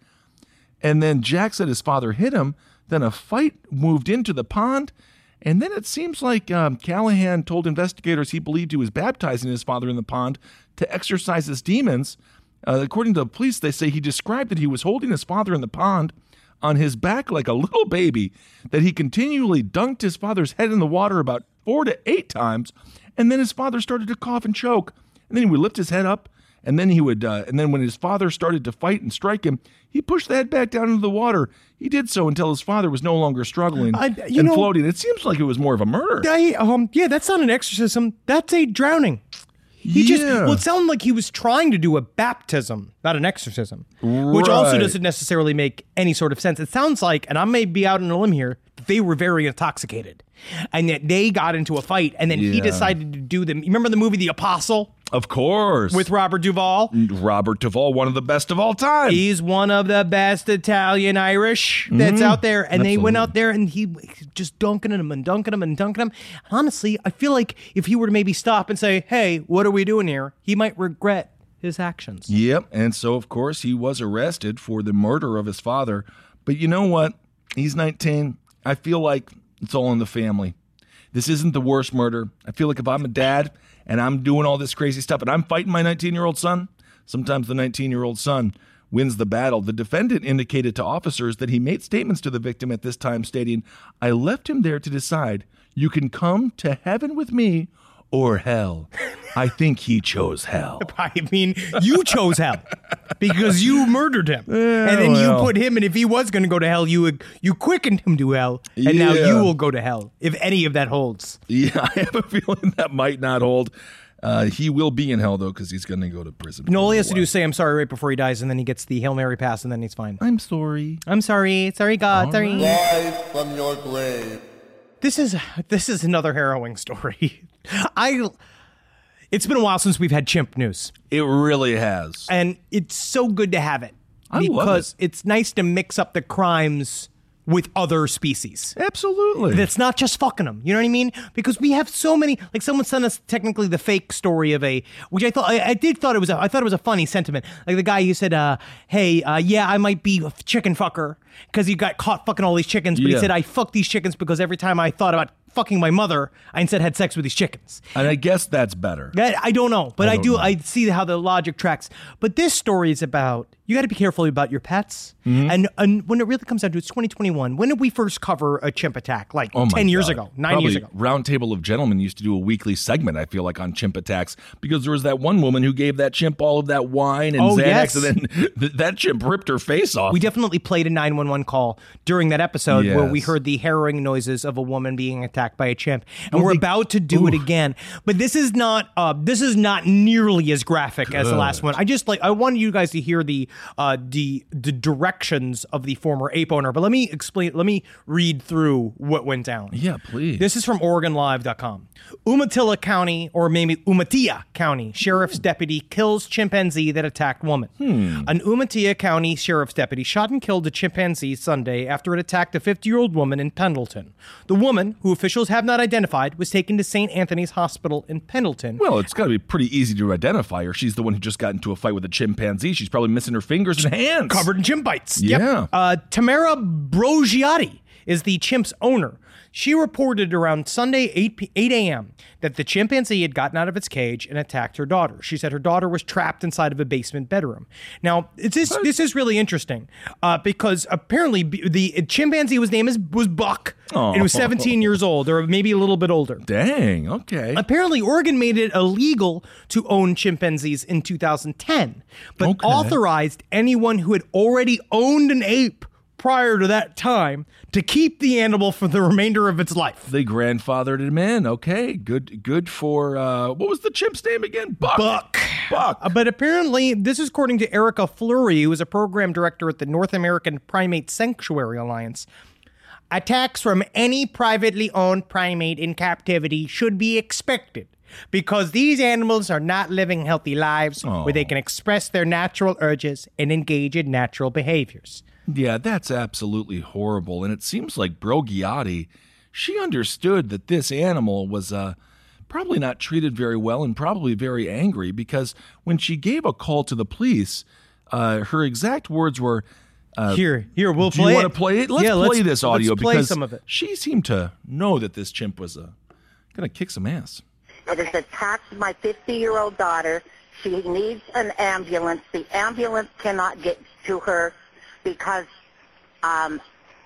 And then Jack said his father hit him. Then a fight moved into the pond. And then it seems like um, Callahan told investigators he believed he was baptizing his father in the pond to exorcise his demons. Uh, according to the police, they say he described that he was holding his father in the pond on his back like a little baby, that he continually dunked his father's head in the water about four to eight times, and then his father started to cough and choke. And then he would lift his head up, and then he would, uh, and then when his father started to fight and strike him, he pushed the head back down into the water. He did so until his father was no longer struggling
I- you
and
know-
floating. It seems like it was more of a murder.
I, um, yeah, that's not an exorcism. That's a drowning. He just,
Yeah.
well, it sounded like he was trying to do a baptism, not an exorcism, which also
Right.
doesn't necessarily make any sort of sense. It sounds like, and I may be out on a limb here, they were very intoxicated and that they got into a fight and then he
Yeah.
decided to do them. You remember the movie The Apostle
Of course.
with Robert Duvall?
Robert Duvall, one of the best of all time.
He's one of the best Italian Irish that's out there. And they went out there and he just dunking him and dunking him and dunking him. Honestly, I feel like if he were to maybe stop and say, hey, what are we doing here? He might regret his actions.
Yep. And so, of course, he was arrested for the murder of his father. But you know what? He's nineteen. I feel like it's all in the family. This isn't the worst murder. I feel like if I'm a dad and I'm doing all this crazy stuff and I'm fighting my nineteen-year-old son, sometimes the nineteen-year-old son wins the battle. The defendant indicated to officers that he made statements to the victim at this time stating, I left him there to decide, you can come to heaven with me or hell. I think he chose hell.
I mean, you chose hell because you murdered him. and then
well.
you put him, and if he was going to go to hell, you you quickened him to hell. And now
Yeah.
you will go to hell if any of that holds.
Yeah, I have a feeling that might not hold. Uh, he will be in hell, though, because he's going to go to prison.
No, all
for
he
a
has to do
while.
is say, I'm sorry right before he dies, and then he gets the Hail Mary pass, and then he's fine.
I'm sorry.
I'm sorry. Sorry, God. Sorry.
Rise from your grave.
This is this is another harrowing story. I it's been a while since we've had chimp news,
It really has.
and it's so good to have it
I love
because
it.
it's nice to mix up the crimes with other species.
Absolutely.
That's not just fucking them. You know what I mean? Because we have so many. Like someone sent us technically the fake story of a, which I thought I, I did thought it was. A, I thought it was a funny sentiment. Like the guy who said, uh, "Hey, uh, yeah, I might be a chicken fucker, because he got caught fucking all these chickens. But
Yeah.
he said, I fucked these chickens because every time I thought about fucking my mother, I instead had sex with these chickens.
And I guess that's better.
I, I don't know, but
I
I,
don't
do.
know.
I see how the logic tracks. But this story is about, you got to be careful about your pets.
Mm-hmm.
And, and when it really comes down to it, it's twenty twenty-one. When did we first cover a chimp attack? Like
Oh my
ten years
God.
ago, nine
Probably
years ago.
Round Table of Gentlemen used to do a weekly segment, I feel like, on chimp attacks because there was that one woman who gave that chimp all of that wine and
Oh,
Xanax,
yes.
and then th- that chimp ripped her face off.
We definitely played a nine one one call during that episode where we
Yes.
heard the harrowing noises of a woman being attacked by a chimp, and
Well,
we're
they-
about to do it again. But this is not uh, this is not nearly as graphic as the last one. I just like I wanted you guys to hear the uh, the the directions of the former ape owner. But let me explain. Let me read through what went down.
Yeah, please.
This is from Oregon Live dot com. Umatilla County, or maybe Umatilla County, sheriff's deputy kills chimpanzee that attacked woman.
Hmm.
An Umatilla County sheriff's deputy shot and killed a chimpanzee Sunday after it attacked a fifty-year-old woman in Pendleton. The woman, who officials have not identified, was taken to Saint Anthony's Hospital in Pendleton.
Well, it's got to be pretty easy to identify her. She's the one who just got into a fight with a chimpanzee. She's probably missing her fingers and hands.
Covered in chimp bites.
Yeah.
Yep. Uh, Tamara Brogiati is the chimp's owner. She reported around Sunday eight a.m. that the chimpanzee had gotten out of its cage and attacked her daughter. She said her daughter was trapped inside of a basement bedroom. Now, it's this, this is really interesting uh, because apparently b- the chimpanzee was name is was Buck. And it was seventeen years old, or maybe a little bit older.
Dang, okay.
Apparently, Oregon made it illegal to own chimpanzees in two thousand ten, but
Okay.
authorized anyone who had already owned an ape prior to that time to keep the animal for the remainder of its life.
They grandfathered him in. Okay, good good for, uh, what was the chimp's name again? Buck.
Buck.
Buck.
Uh, but apparently, this is according to Erica Fleury, who is a program director at the North American Primate Sanctuary Alliance. Attacks from any privately owned primate in captivity should be expected because these animals are not living healthy lives where they can express their natural urges and engage in natural behaviors.
Yeah, that's absolutely horrible. And it seems like Brogiati, she understood that this animal was uh, probably not treated very well and probably very angry because when she gave a call to the police, uh, her exact words were, uh,
here, here, we'll
do
play
you
it.
want to play it? Let's
Yeah,
play
let's-
this audio
let's play
because
some of it.
she seemed to know that this chimp was uh, going to kick some ass.
It has attacked my fifty-year-old daughter. She needs an ambulance. The ambulance cannot get to her because um,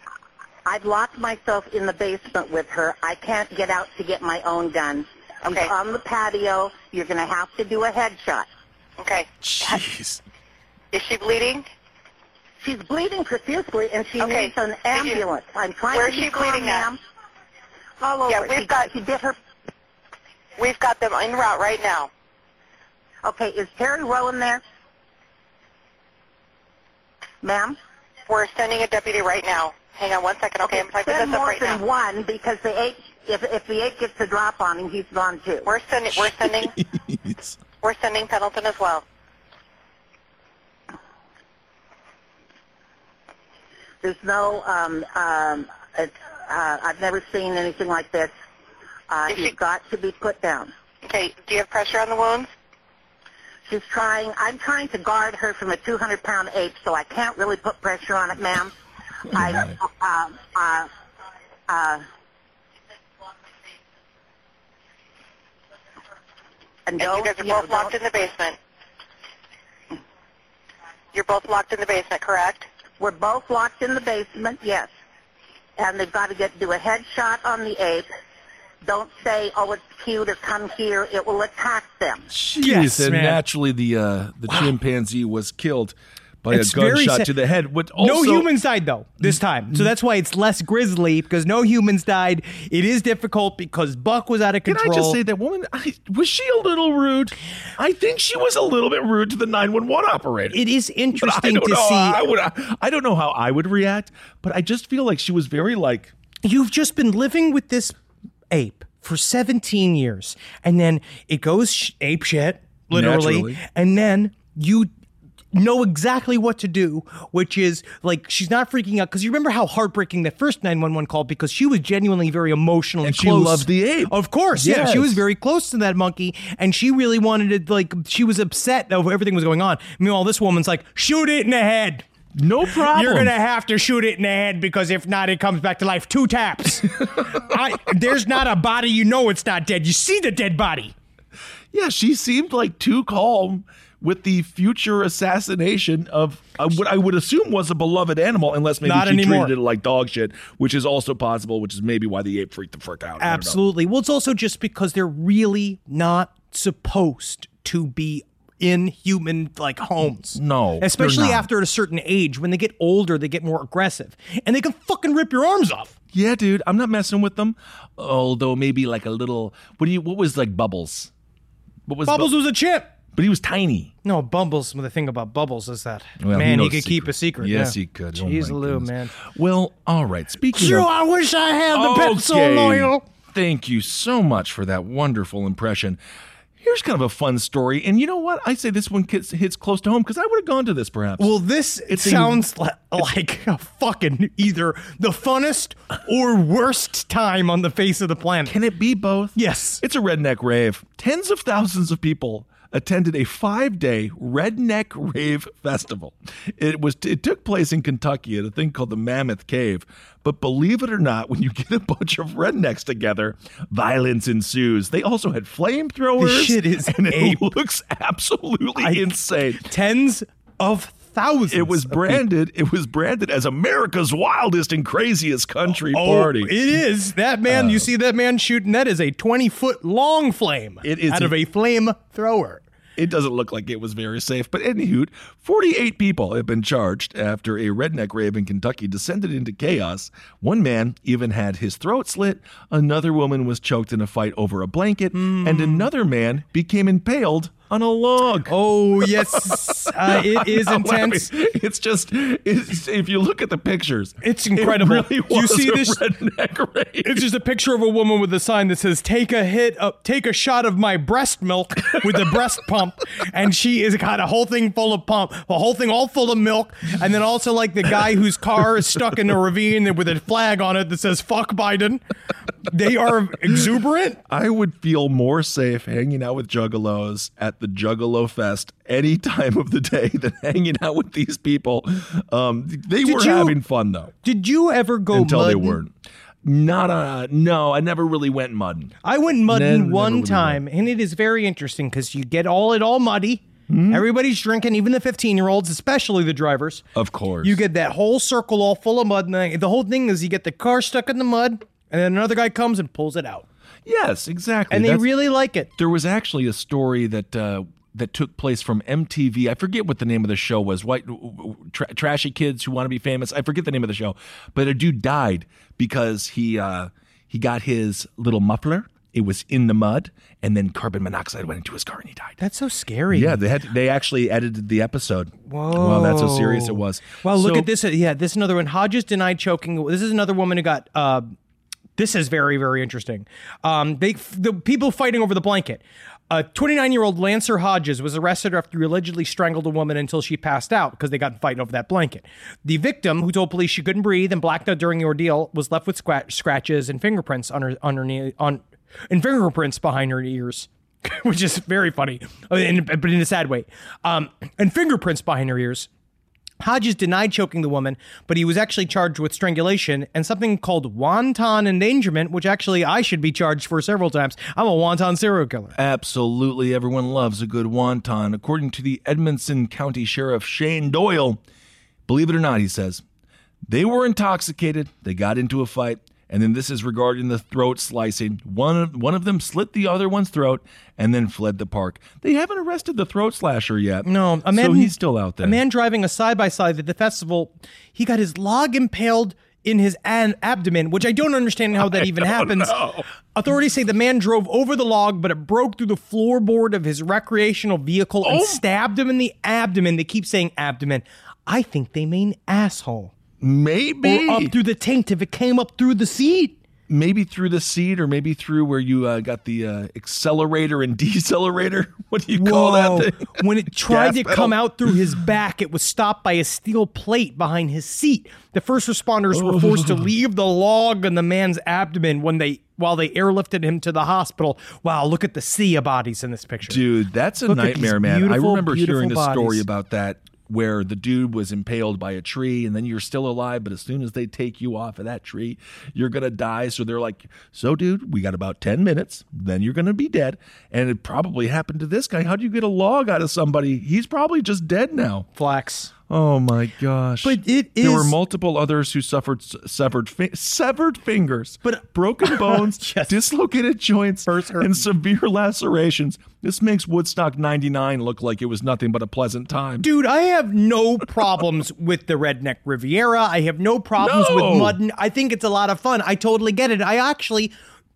I've locked myself in the basement with her. I can't get out to get my own gun.
Okay.
She's on the patio. You're going to have to do a headshot.
Okay.
Jeez.
Is she bleeding?
She's bleeding profusely, and she
Okay.
needs an
Did you-
ambulance. I'm trying
Where
to
is
be
she
calm,
bleeding at?
ma'am. All over.
Yeah, we've
she,
got-
she did her.
We've got them en route right now.
Okay, is Terry Rowan there? Ma'am?
We're sending a deputy right now. Hang on one second. Okay, I'm typing
Send
this up
more
right
than
now.
one because the ape, if, if the ape gets a drop on him, he's gone too.
We're sending. We're sending.
It's-
We're sending Pendleton as well.
There's no, um, um, it, uh, I've never seen anything like this. Uh,
Is she-
he's got to be put down.
Okay. Do you have pressure on the wounds?
She's trying, I'm trying to guard her from a two hundred pound ape, so I can't really put pressure on it, ma'am. I, uh, uh, uh, and
And you
don't,
guys are
you know,
both locked
don't-
in the basement. You're both locked in the basement, correct?
We're both locked in the basement, yes. And they've got to get do a headshot on the ape. Don't say, oh, it's cute or come here. It will attack them.
Jeez,
Yes,
and
man.
naturally the uh, the chimpanzee was killed by
It's
a
very
gunshot
sad.
to the head. What also,
no humans died, though, this time. So that's why it's less grisly, because no humans died. It is difficult because Buck was out of
Can
control.
I just say that woman, I, was she a little rude? I think she was a little bit rude to the nine one one operator.
It is
But I
interesting
don't
to
know
see.
how I, would, I don't know how I would react, but I just feel like she was very like,
You've just been living with this ape for seventeen years, and then it goes sh- ape shit, literally,
Naturally.
and then you know exactly what to do, which is like she's not freaking out because you remember how heartbreaking that first nine one one call, because she was genuinely very emotionally
And she
close.
loved the ape.
Of course, yeah, she
Yes.
was very close to that monkey, and she really wanted to, like, she was upset over everything was going on. Meanwhile, this woman's like, shoot it in the head.
No problem.
You're going to have to shoot it in the head because if not, it comes back to life. Two taps. I, there's not a body. You know it's not dead. You see the dead body.
Yeah, she seemed like too calm with the future assassination of uh, what I would assume was a beloved animal, unless maybe
Not
she
anymore.
treated it like dog shit, which is also possible, which is maybe why the ape freaked the frick out. I don't know.
Absolutely. Well, it's also just because they're really not supposed to be in human like homes.
No, they're
especially
not.
after a certain age. When they get older, they get more aggressive, and they can fucking rip your arms off.
Yeah, dude, I'm not messing with them. Although maybe like a little. What do you? What was like Bubbles? What was
Bubbles
Bu-
was a chimp.
But he was tiny.
No, Bubbles. The thing about Bubbles is that
Well,
man,
he
he
knows
could keep a secret.
Yes,
yeah.
he could. Oh,
Jeez,
my
Lou,
goodness.
man.
Well, all right. Speaking
Sure,
of,
I wish I had the pet so
Okay.
loyal.
Thank you so much for that wonderful impression. Here's kind of a fun story, and you know what? I say this one hits, hits close to home because I would have gone to this perhaps.
Well, this
It's a-
sounds li- like a fucking either the funnest or worst time on the face of the planet.
Can it be both?
Yes.
It's a redneck rave. Tens of thousands of people attended a five-day redneck rave festival. It was it took place in Kentucky at a thing called the Mammoth Cave. But believe it or not, when you get a bunch of rednecks together, violence ensues. They also had flamethrowers.
This shit is
and it
ape.
looks absolutely
I-
insane.
Tens of thousands.
It was
of people.
branded. It was branded as America's wildest and craziest country
Oh,
party.
it is. That man, you see that man shooting, that is a twenty foot long flame
It is
out
a-
of a flame thrower.
It doesn't look like it was very safe. But anywho, forty-eight people have been charged after a redneck rave in Kentucky descended into chaos. One man even had his throat slit. Another woman was choked in a fight over a blanket. And another man became impaled on a log.
Oh, yes. uh, it is intense.
It's just, it's, if you look at the pictures,
It's incredible.
It really
Do you
was
see
a
this?
redneck rave.
It's just a picture of a woman with a sign that says, take a hit, uh, take a shot of my breast milk with the breast pump. And she is got a whole thing full of pump, a whole thing all full of milk. And then also like the guy whose car is stuck in a ravine with a flag on it that says, fuck Biden. They are exuberant.
I would feel more safe hanging out with juggalos at the Juggalo Fest any time of the day than hanging out with these people. Um, they
Did
were
you-
having fun though
Did you ever go
until they
mudding?
weren't. Not uh no, I never really went mudding.
I went mudding
Never- never
one
really
time, and it is very interesting because you get all it all muddy. Everybody's drinking, even the fifteen-year-olds, especially the drivers.
Of course.
You get that whole circle all full of mud. And the, the whole thing is you get the car stuck in the mud, and then another guy comes and pulls it out.
Yes, exactly.
And they
That's-
really like it.
There was actually a story that uh, that took place from M T V. I forget what the name of the show was. White tra- trashy kids who want to be famous. I forget the name of the show. But a dude died because he uh, he got his little muffler. It was in the mud, and then carbon monoxide went into his car, and he died.
That's so scary.
Yeah, they had they actually edited the episode. Whoa, wow, that's how serious it was.
Well, look
So-
at this. Yeah, this is another one. Hodges denied choking. This is another woman who got. Uh, this is very, very interesting. Um, they the people fighting over the blanket. A twenty-nine-year-old Lancer Hodges was arrested after he allegedly strangled a woman until she passed out because they got fighting over that blanket. The victim, who told police she couldn't breathe and blacked out during the ordeal, was left with scratch, scratches and fingerprints on her underneath on and fingerprints behind her ears. Which is very funny, in, but in a sad way. Um, and fingerprints behind her ears. Hodges denied choking the woman, but he was actually charged with strangulation and something called wanton endangerment, which actually I should be charged for several times. I'm a wanton serial killer.
Absolutely, everyone loves a good wonton. According to the Edmonson County Sheriff Shane Doyle, believe it or not, he says, they were intoxicated, they got into a fight, and then this is regarding the throat slicing. One of, one of them slit the other one's throat and then fled the park. They haven't arrested the throat slasher yet.
No, a man,
so he's still out there.
A man driving a side-by-side at the festival, he got his log impaled in his an- abdomen, which I don't understand how that even happens.
know.
Authorities say the man drove over the log, but it broke through the floorboard of his recreational vehicle and
Oh.
stabbed him in the abdomen. They keep saying abdomen. I think they mean asshole.
Maybe.
Or up through the taint if it came up through the seat.
Maybe through the seat, or maybe through where you uh, got the uh, accelerator and decelerator. What do you call
Whoa.
that thing?
When it tried
Gas
to
pedal?
come out through his back, it was stopped by a steel plate behind his seat. The first responders were forced to leave the log on the man's abdomen when they while they airlifted him to the hospital. Wow, look at the sea of bodies in this picture.
Dude, that's a
Look at these
nightmare, man. I
beautiful,
remember
beautiful
hearing a story
bodies.
about that where the dude was impaled by a tree and then you're still alive, but as soon as they take you off of that tree, you're going to die. So they're like, so dude, we got about ten minutes, then you're going to be dead. And it probably happened to this guy. How do you get a log out of somebody? He's probably just dead now.
Flax.
Oh my gosh.
But it is.
There were multiple others who suffered s- severed fi- severed fingers,
But-
broken bones,
Yes.
dislocated joints,
First hurt.
and severe lacerations. This makes Woodstock ninety-nine look like it was nothing but a pleasant time.
Dude, I have no problems with the Redneck Riviera. I have no problems
No.
with mud. I think it's a lot of fun. I totally get it. I actually,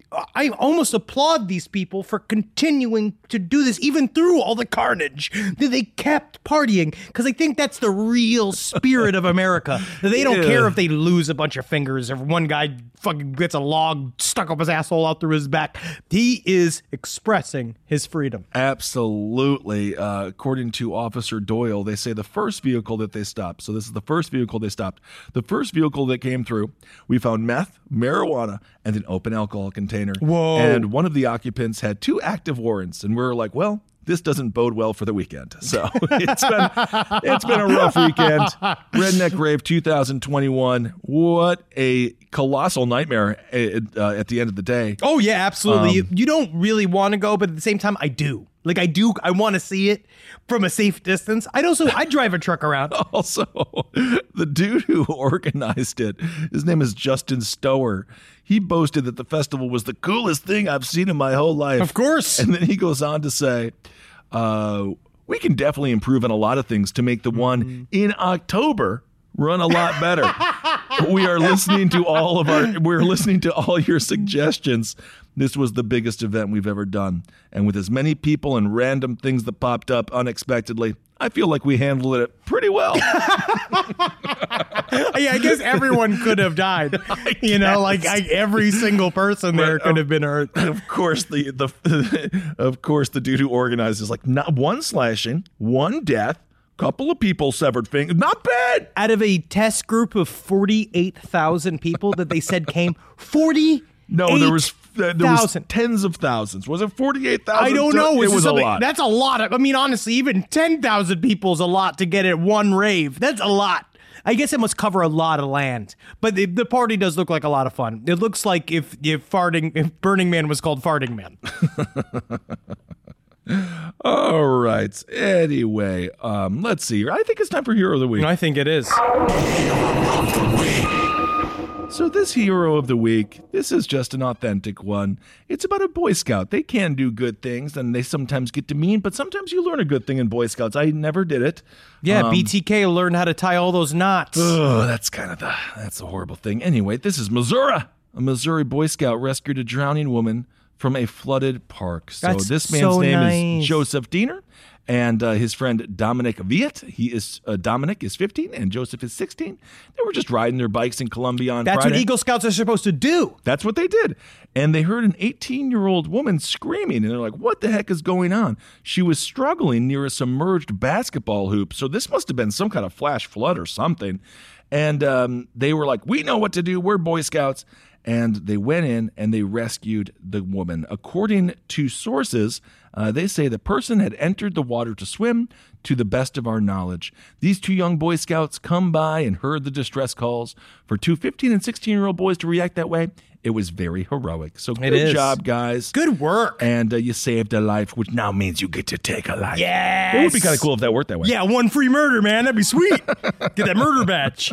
I almost applaud these people for continuing to do this, even through all the carnage that they kept partying, because I think that's the real spirit of America. They don't
Yeah.
care if they lose a bunch of fingers, if one guy fucking gets a log stuck up his asshole out through his back. He is expressing his freedom.
Absolutely. Uh, according to Officer Doyle, they say the first vehicle that they stopped, so this is the first vehicle they stopped, the first vehicle that came through, we found meth, marijuana, and an open alcohol container.
Whoa.
And one of the occupants had two active warrants, and we were like, well, this doesn't bode well for the weekend. So it's been it's been a rough weekend. Redneck Rave two thousand twenty-one. What a colossal nightmare uh, at the end of the day.
Oh yeah, absolutely.
Um,
you don't really want to go, but at the same time, I do. Like I do, I want to see it from a safe distance. I'd also, I drive a truck around.
Also, the dude who organized it, his name is Justin Stower. He boasted that the festival was the coolest thing I've seen in my whole life.
Of course.
And then he goes on to say, uh, we can definitely improve on a lot of things to make the one in October run a lot better. We are listening to all of our, we're listening to all your suggestions. This was the biggest event we've ever done. And with as many people and random things that popped up unexpectedly, I feel like we handled it pretty well.
Yeah, I guess everyone could have died. You know, like I, every single person there
But,
could
um,
have been hurt.
Of course, the the of course the dude who organized is like, not one slashing, one death, couple of people severed fingers. Not bad.
Out of a test group of forty-eight thousand people that they said came, forty.
No, there was uh, there was tens of thousands. Was it forty-eight thousand?
I don't know.
It
Is
was a
something-
lot.
That's a lot. Of, I mean, honestly, even ten thousand people is a lot to get at one rave. That's a lot. I guess it must cover a lot of land. But the, the party does look like a lot of fun. It looks like if if farting, if Burning Man was called Farting Man.
All right. Anyway, um, let's see. I think it's time for Hero of the Week.
I think it is.
So this Hero of the Week, this is just an authentic one. It's about a Boy Scout. They can do good things, and they sometimes get demeaned, but sometimes you learn a good thing in Boy Scouts. I never did it.
Yeah,
Um,
B T K learned how to tie all those knots.
Oh, that's kind of the that's a horrible thing. Anyway, this is Missouri. A Missouri Boy Scout rescued a drowning woman from a flooded park. So
That's
this man's
so
name
nice.
is Joseph Diener, and uh, his friend Dominic Viet. He is uh, Dominic is fifteen, and Joseph is sixteen. They were just riding their bikes in Columbia on
That's
Friday.
what Eagle Scouts are supposed to do.
That's what they did. And they heard an eighteen-year-old woman screaming, and they're like, what the heck is going on? She was struggling near a submerged basketball hoop. So this must have been some kind of flash flood or something. And um, they were like, we know what to do. We're Boy Scouts. And they went in and they rescued the woman. According to sources, uh, they say the person had entered the water to swim, to the best of our knowledge. These two young Boy Scouts come by and heard the distress calls. For two fifteen and sixteen-year-old boys to react that way, it was very heroic. So good
is.
job, guys.
Good work.
And uh, you saved a life, which now means you get to take a life.
Yes.
It would be kind of cool if that worked that way.
Yeah, one free murder, man. That'd be sweet. Get that murder badge.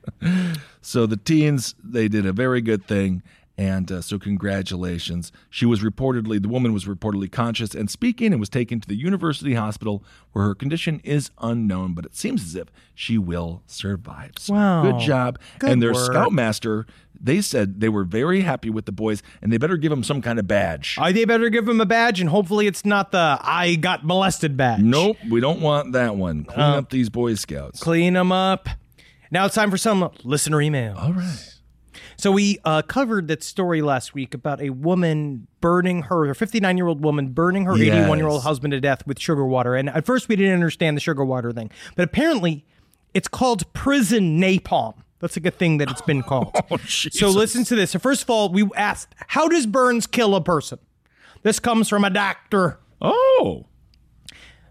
So the teens, they did a very good thing. And uh, so congratulations. She was reportedly, the woman was reportedly conscious and speaking and was taken to the university hospital where her condition is unknown, but it seems as if she will survive. So
Wow.
good job.
Good
and their
work.
scoutmaster, they said they were very happy with the boys and they better give them some kind of badge.
I, they better give him a badge, and hopefully it's not the I got molested badge.
Nope, we don't want that one. Clean
Uh,
up these Boy Scouts.
Clean them up. Now it's time for some listener email.
All right.
So we uh, covered that story last week about a woman burning her, a fifty-nine-year-old woman burning her
Yes.
eighty-one-year-old husband to death with sugar water. And at first we didn't understand the sugar water thing. But apparently it's called prison napalm. That's like a thing that it's been called.
Oh, Jesus.
So listen to this. So first of all, we asked, how does burns kill a person? This comes from a doctor.
Oh.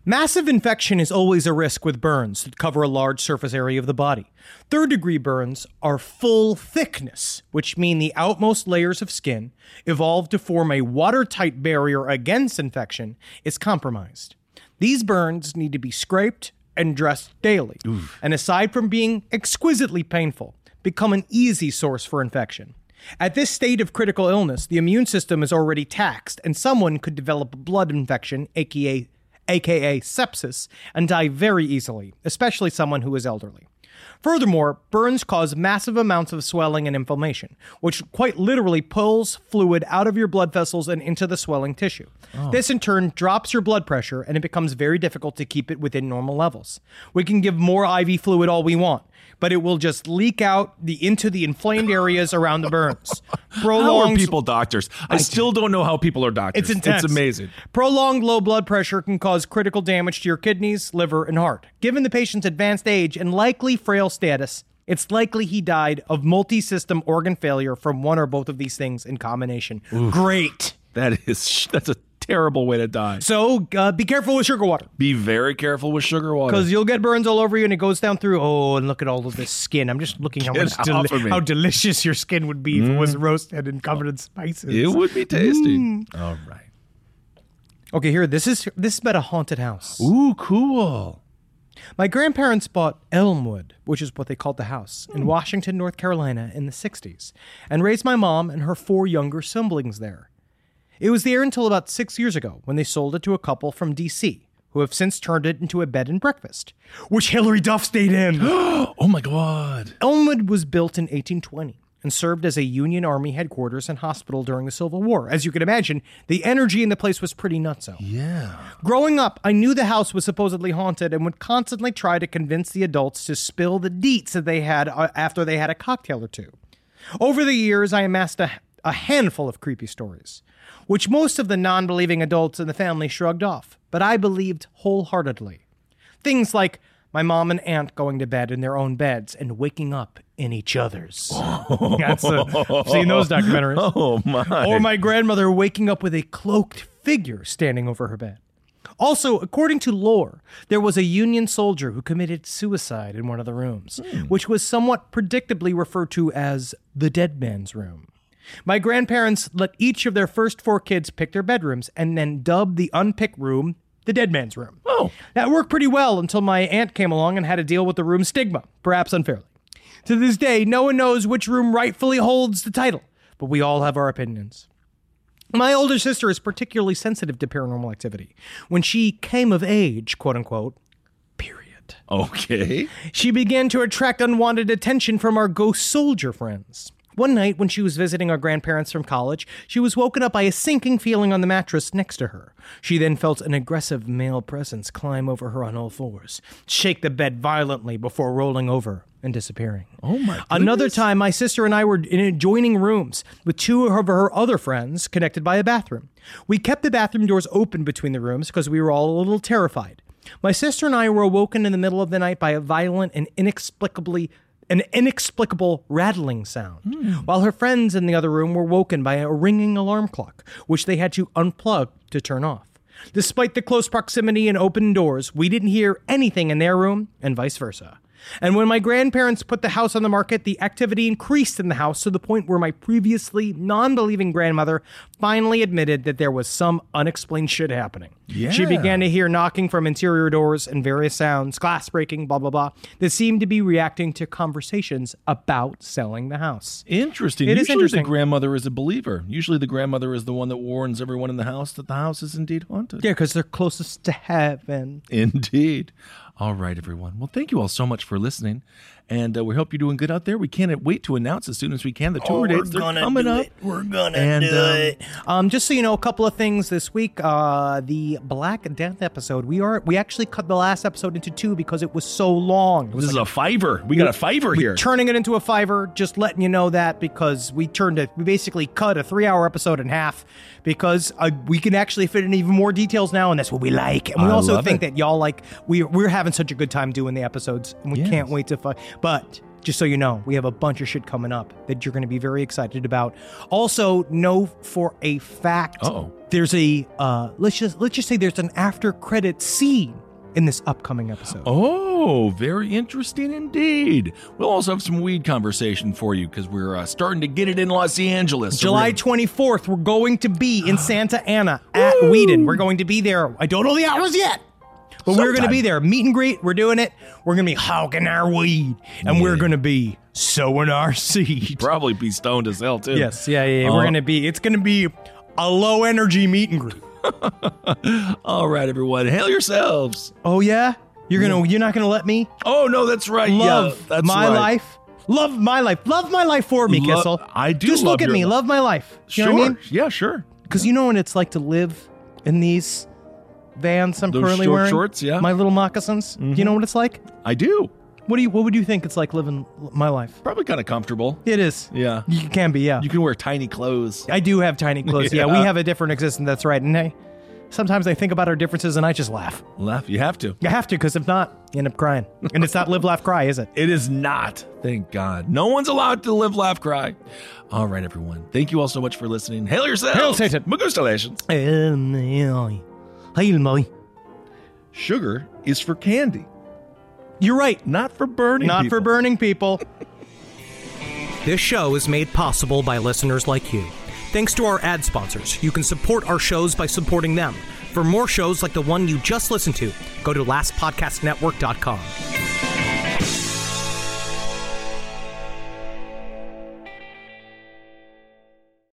Massive infection is always a risk with burns that cover a large surface area of the body. Third-degree burns are full thickness, which mean the outmost layers of skin, evolved to form a watertight barrier against infection, is compromised. These burns need to be scraped and dressed daily, Oof. and aside from being exquisitely painful, become an easy source for infection. At this state of critical illness, the immune system is already taxed, and someone could develop a blood infection, aka aka sepsis, and die very easily, especially someone who is elderly. Furthermore, burns cause massive amounts of swelling and inflammation, which quite literally pulls fluid out of your blood vessels and into the swelling tissue. Oh. This in turn drops your blood pressure, and it becomes very difficult to keep it within normal levels. We can give more I V fluid all we want, but it will just leak out the into the inflamed areas around the burns.
Prolonged, how are people doctors? I, I still don't know how people are doctors.
It's intense.
It's amazing.
Prolonged low blood pressure can cause critical damage to your kidneys, liver, and heart. Given the patient's advanced age and likely frail status, it's likely he died of multi-system organ failure from one or both of these things in combination.
Oof.
Great.
That is, that's a terrible way to die.
So uh, be careful with sugar water.
Be very careful with sugar water.
Because you'll get burns all over you and it goes down through. Oh, and look at all of this skin. I'm just looking how much deli- how delicious your skin would be mm. if it was roasted and covered in spices.
It would be tasty. Mm. All right.
Okay, here, this is this is about a haunted house.
Ooh, cool.
My grandparents bought Elmwood, which is what they called the house, mm. in Washington, North Carolina in the sixties, and raised my mom and her four younger siblings there. It was there until about six years ago when they sold it to a couple from D C, who have since turned it into a bed and breakfast, which Hillary Duff stayed in.
Oh my God.
Elmwood was built in eighteen twenty and served as a Union Army headquarters and hospital during the Civil War. As you can imagine, the energy in the place was pretty nutso.
Yeah.
Growing up, I knew the house was supposedly haunted and would constantly try to convince the adults to spill the deets that they had uh, after they had a cocktail or two. Over the years, I amassed a, a handful of creepy stories, which most of the non-believing adults in the family shrugged off, but I believed wholeheartedly. Things like my mom and aunt going to bed in their own beds and waking up in each other's. Oh. That's a, I've seen those documentaries.
Oh, my.
Or my grandmother waking up with a cloaked figure standing over her bed. Also, according to lore, there was a Union soldier who committed suicide in one of the rooms, mm. which was somewhat predictably referred to as the dead man's room. My grandparents let each of their first four kids pick their bedrooms and then dubbed the unpicked room the dead man's room.
Oh.
That worked pretty well until my aunt came along and had to deal with the room stigma, perhaps unfairly. To this day, no one knows which room rightfully holds the title, but we all have our opinions. My older sister is particularly sensitive to paranormal activity. When she came of age, quote unquote, period.
Okay.
She began to attract unwanted attention from our ghost soldier friends. One night, when she was visiting our grandparents from college, she was woken up by a sinking feeling on the mattress next to her. She then felt an aggressive male presence climb over her on all fours, shake the bed violently before rolling over and disappearing.
Oh my goodness.
Another time, my sister and I were in adjoining rooms with two of her other friends connected by a bathroom. We kept the bathroom doors open between the rooms because we were all a little terrified. My sister and I were awoken in the middle of the night by a violent and inexplicably an inexplicable rattling sound, mm. while her friends in the other room were woken by a ringing alarm clock, which they had to unplug to turn off. Despite the close proximity and open doors, we didn't hear anything in their room, and vice versa. And when my grandparents put the house on the market, the activity increased in the house to the point where my previously non-believing grandmother finally admitted that there was some unexplained shit happening.
Yeah.
She began to hear knocking from interior doors and various sounds, glass breaking, blah, blah, blah, that seemed to be reacting to conversations about selling the house.
Interesting.
It
Usually
is interesting.
the grandmother is a believer. Usually the grandmother is the one that warns everyone in the house that the house is indeed haunted.
Yeah, because they're closest to heaven.
Indeed. All right, everyone. Well, thank you all so much for listening, and uh, we hope you're doing good out there. We can't wait to announce as soon as we can the tour
oh,
dates. They're coming up.
It. We're gonna
and,
do
um,
it.
Um, just so you know, a couple of things this week. Uh, the Black Death episode. We are we actually cut the last episode into two because it was so long. It was
this
like,
is a fiver. We got a fiver
we're
here.
Turning it into a fiver. Just letting you know that because we turned it. We basically cut a three-hour episode in half because uh, we can actually fit in even more details now, and that's what we like. And we
I
also
love
think
it.
that y'all like we we're having such a good time doing the episodes, and we
Yes.
can't wait to fight. But Just so you know, we have a bunch of shit coming up that you're going to be very excited about. Also, know for a fact,
Uh-oh.
there's a uh, let's just let's just say there's an after credit scene in this upcoming episode.
Oh, very interesting indeed. We'll also have some weed conversation for you because we're uh, starting to get it in Los Angeles. So
July
we're-
twenty-fourth, we're going to be in Santa Ana at Whedon. We're going to be there. I don't know the hours yet, but we're going to
Sometime.
be there. Meet and greet. We're doing it. We're going to be hawking our weed, and we're going to be sowing our seed.
Probably be stoned as hell, too.
Yes, yeah, yeah. yeah.
Uh,
We're going to be, it's going to be a low energy meet and greet.
All right, everyone. Hail yourselves.
Oh, yeah? You're going to, you're not going to let me
Oh, no, that's right.
love
yeah, that's
my
right.
life? Love my life. Love my life for me,
Lo-
Kissel.
I do
Just
love
look at
your
me.
life.
Love my life. You
Sure.
know what I mean?
Yeah, sure.
Because you know what it's like to live in these Vans I'm
Those
currently
short
wearing?
shorts, yeah.
My little moccasins. Do you know what it's like?
I do.
What do you? What would you think it's like living my life?
Probably kind of comfortable.
It is.
Yeah.
You can be, yeah.
You can wear tiny clothes.
I do have tiny clothes. Yeah.
Yeah.
we have a different existence. That's right. And hey, sometimes I think about our differences and I just laugh.
Laugh. You have to.
I have to, because if not, you end up crying. And it's not live, laugh, cry, is it?
It is not. Thank God. No one's allowed to live, laugh, cry. All right, everyone. Thank you all so much for listening. Hail yourselves.
Hail Satan.
Magustalations.
Hail Molly.
Sugar is for candy,
You're right.
not for burning
Not
people.
for burning people. This show is made possible by listeners like you. Thanks to our ad sponsors, you can support our shows by supporting them. For more shows like the one you just listened to, go to last podcast network dot com.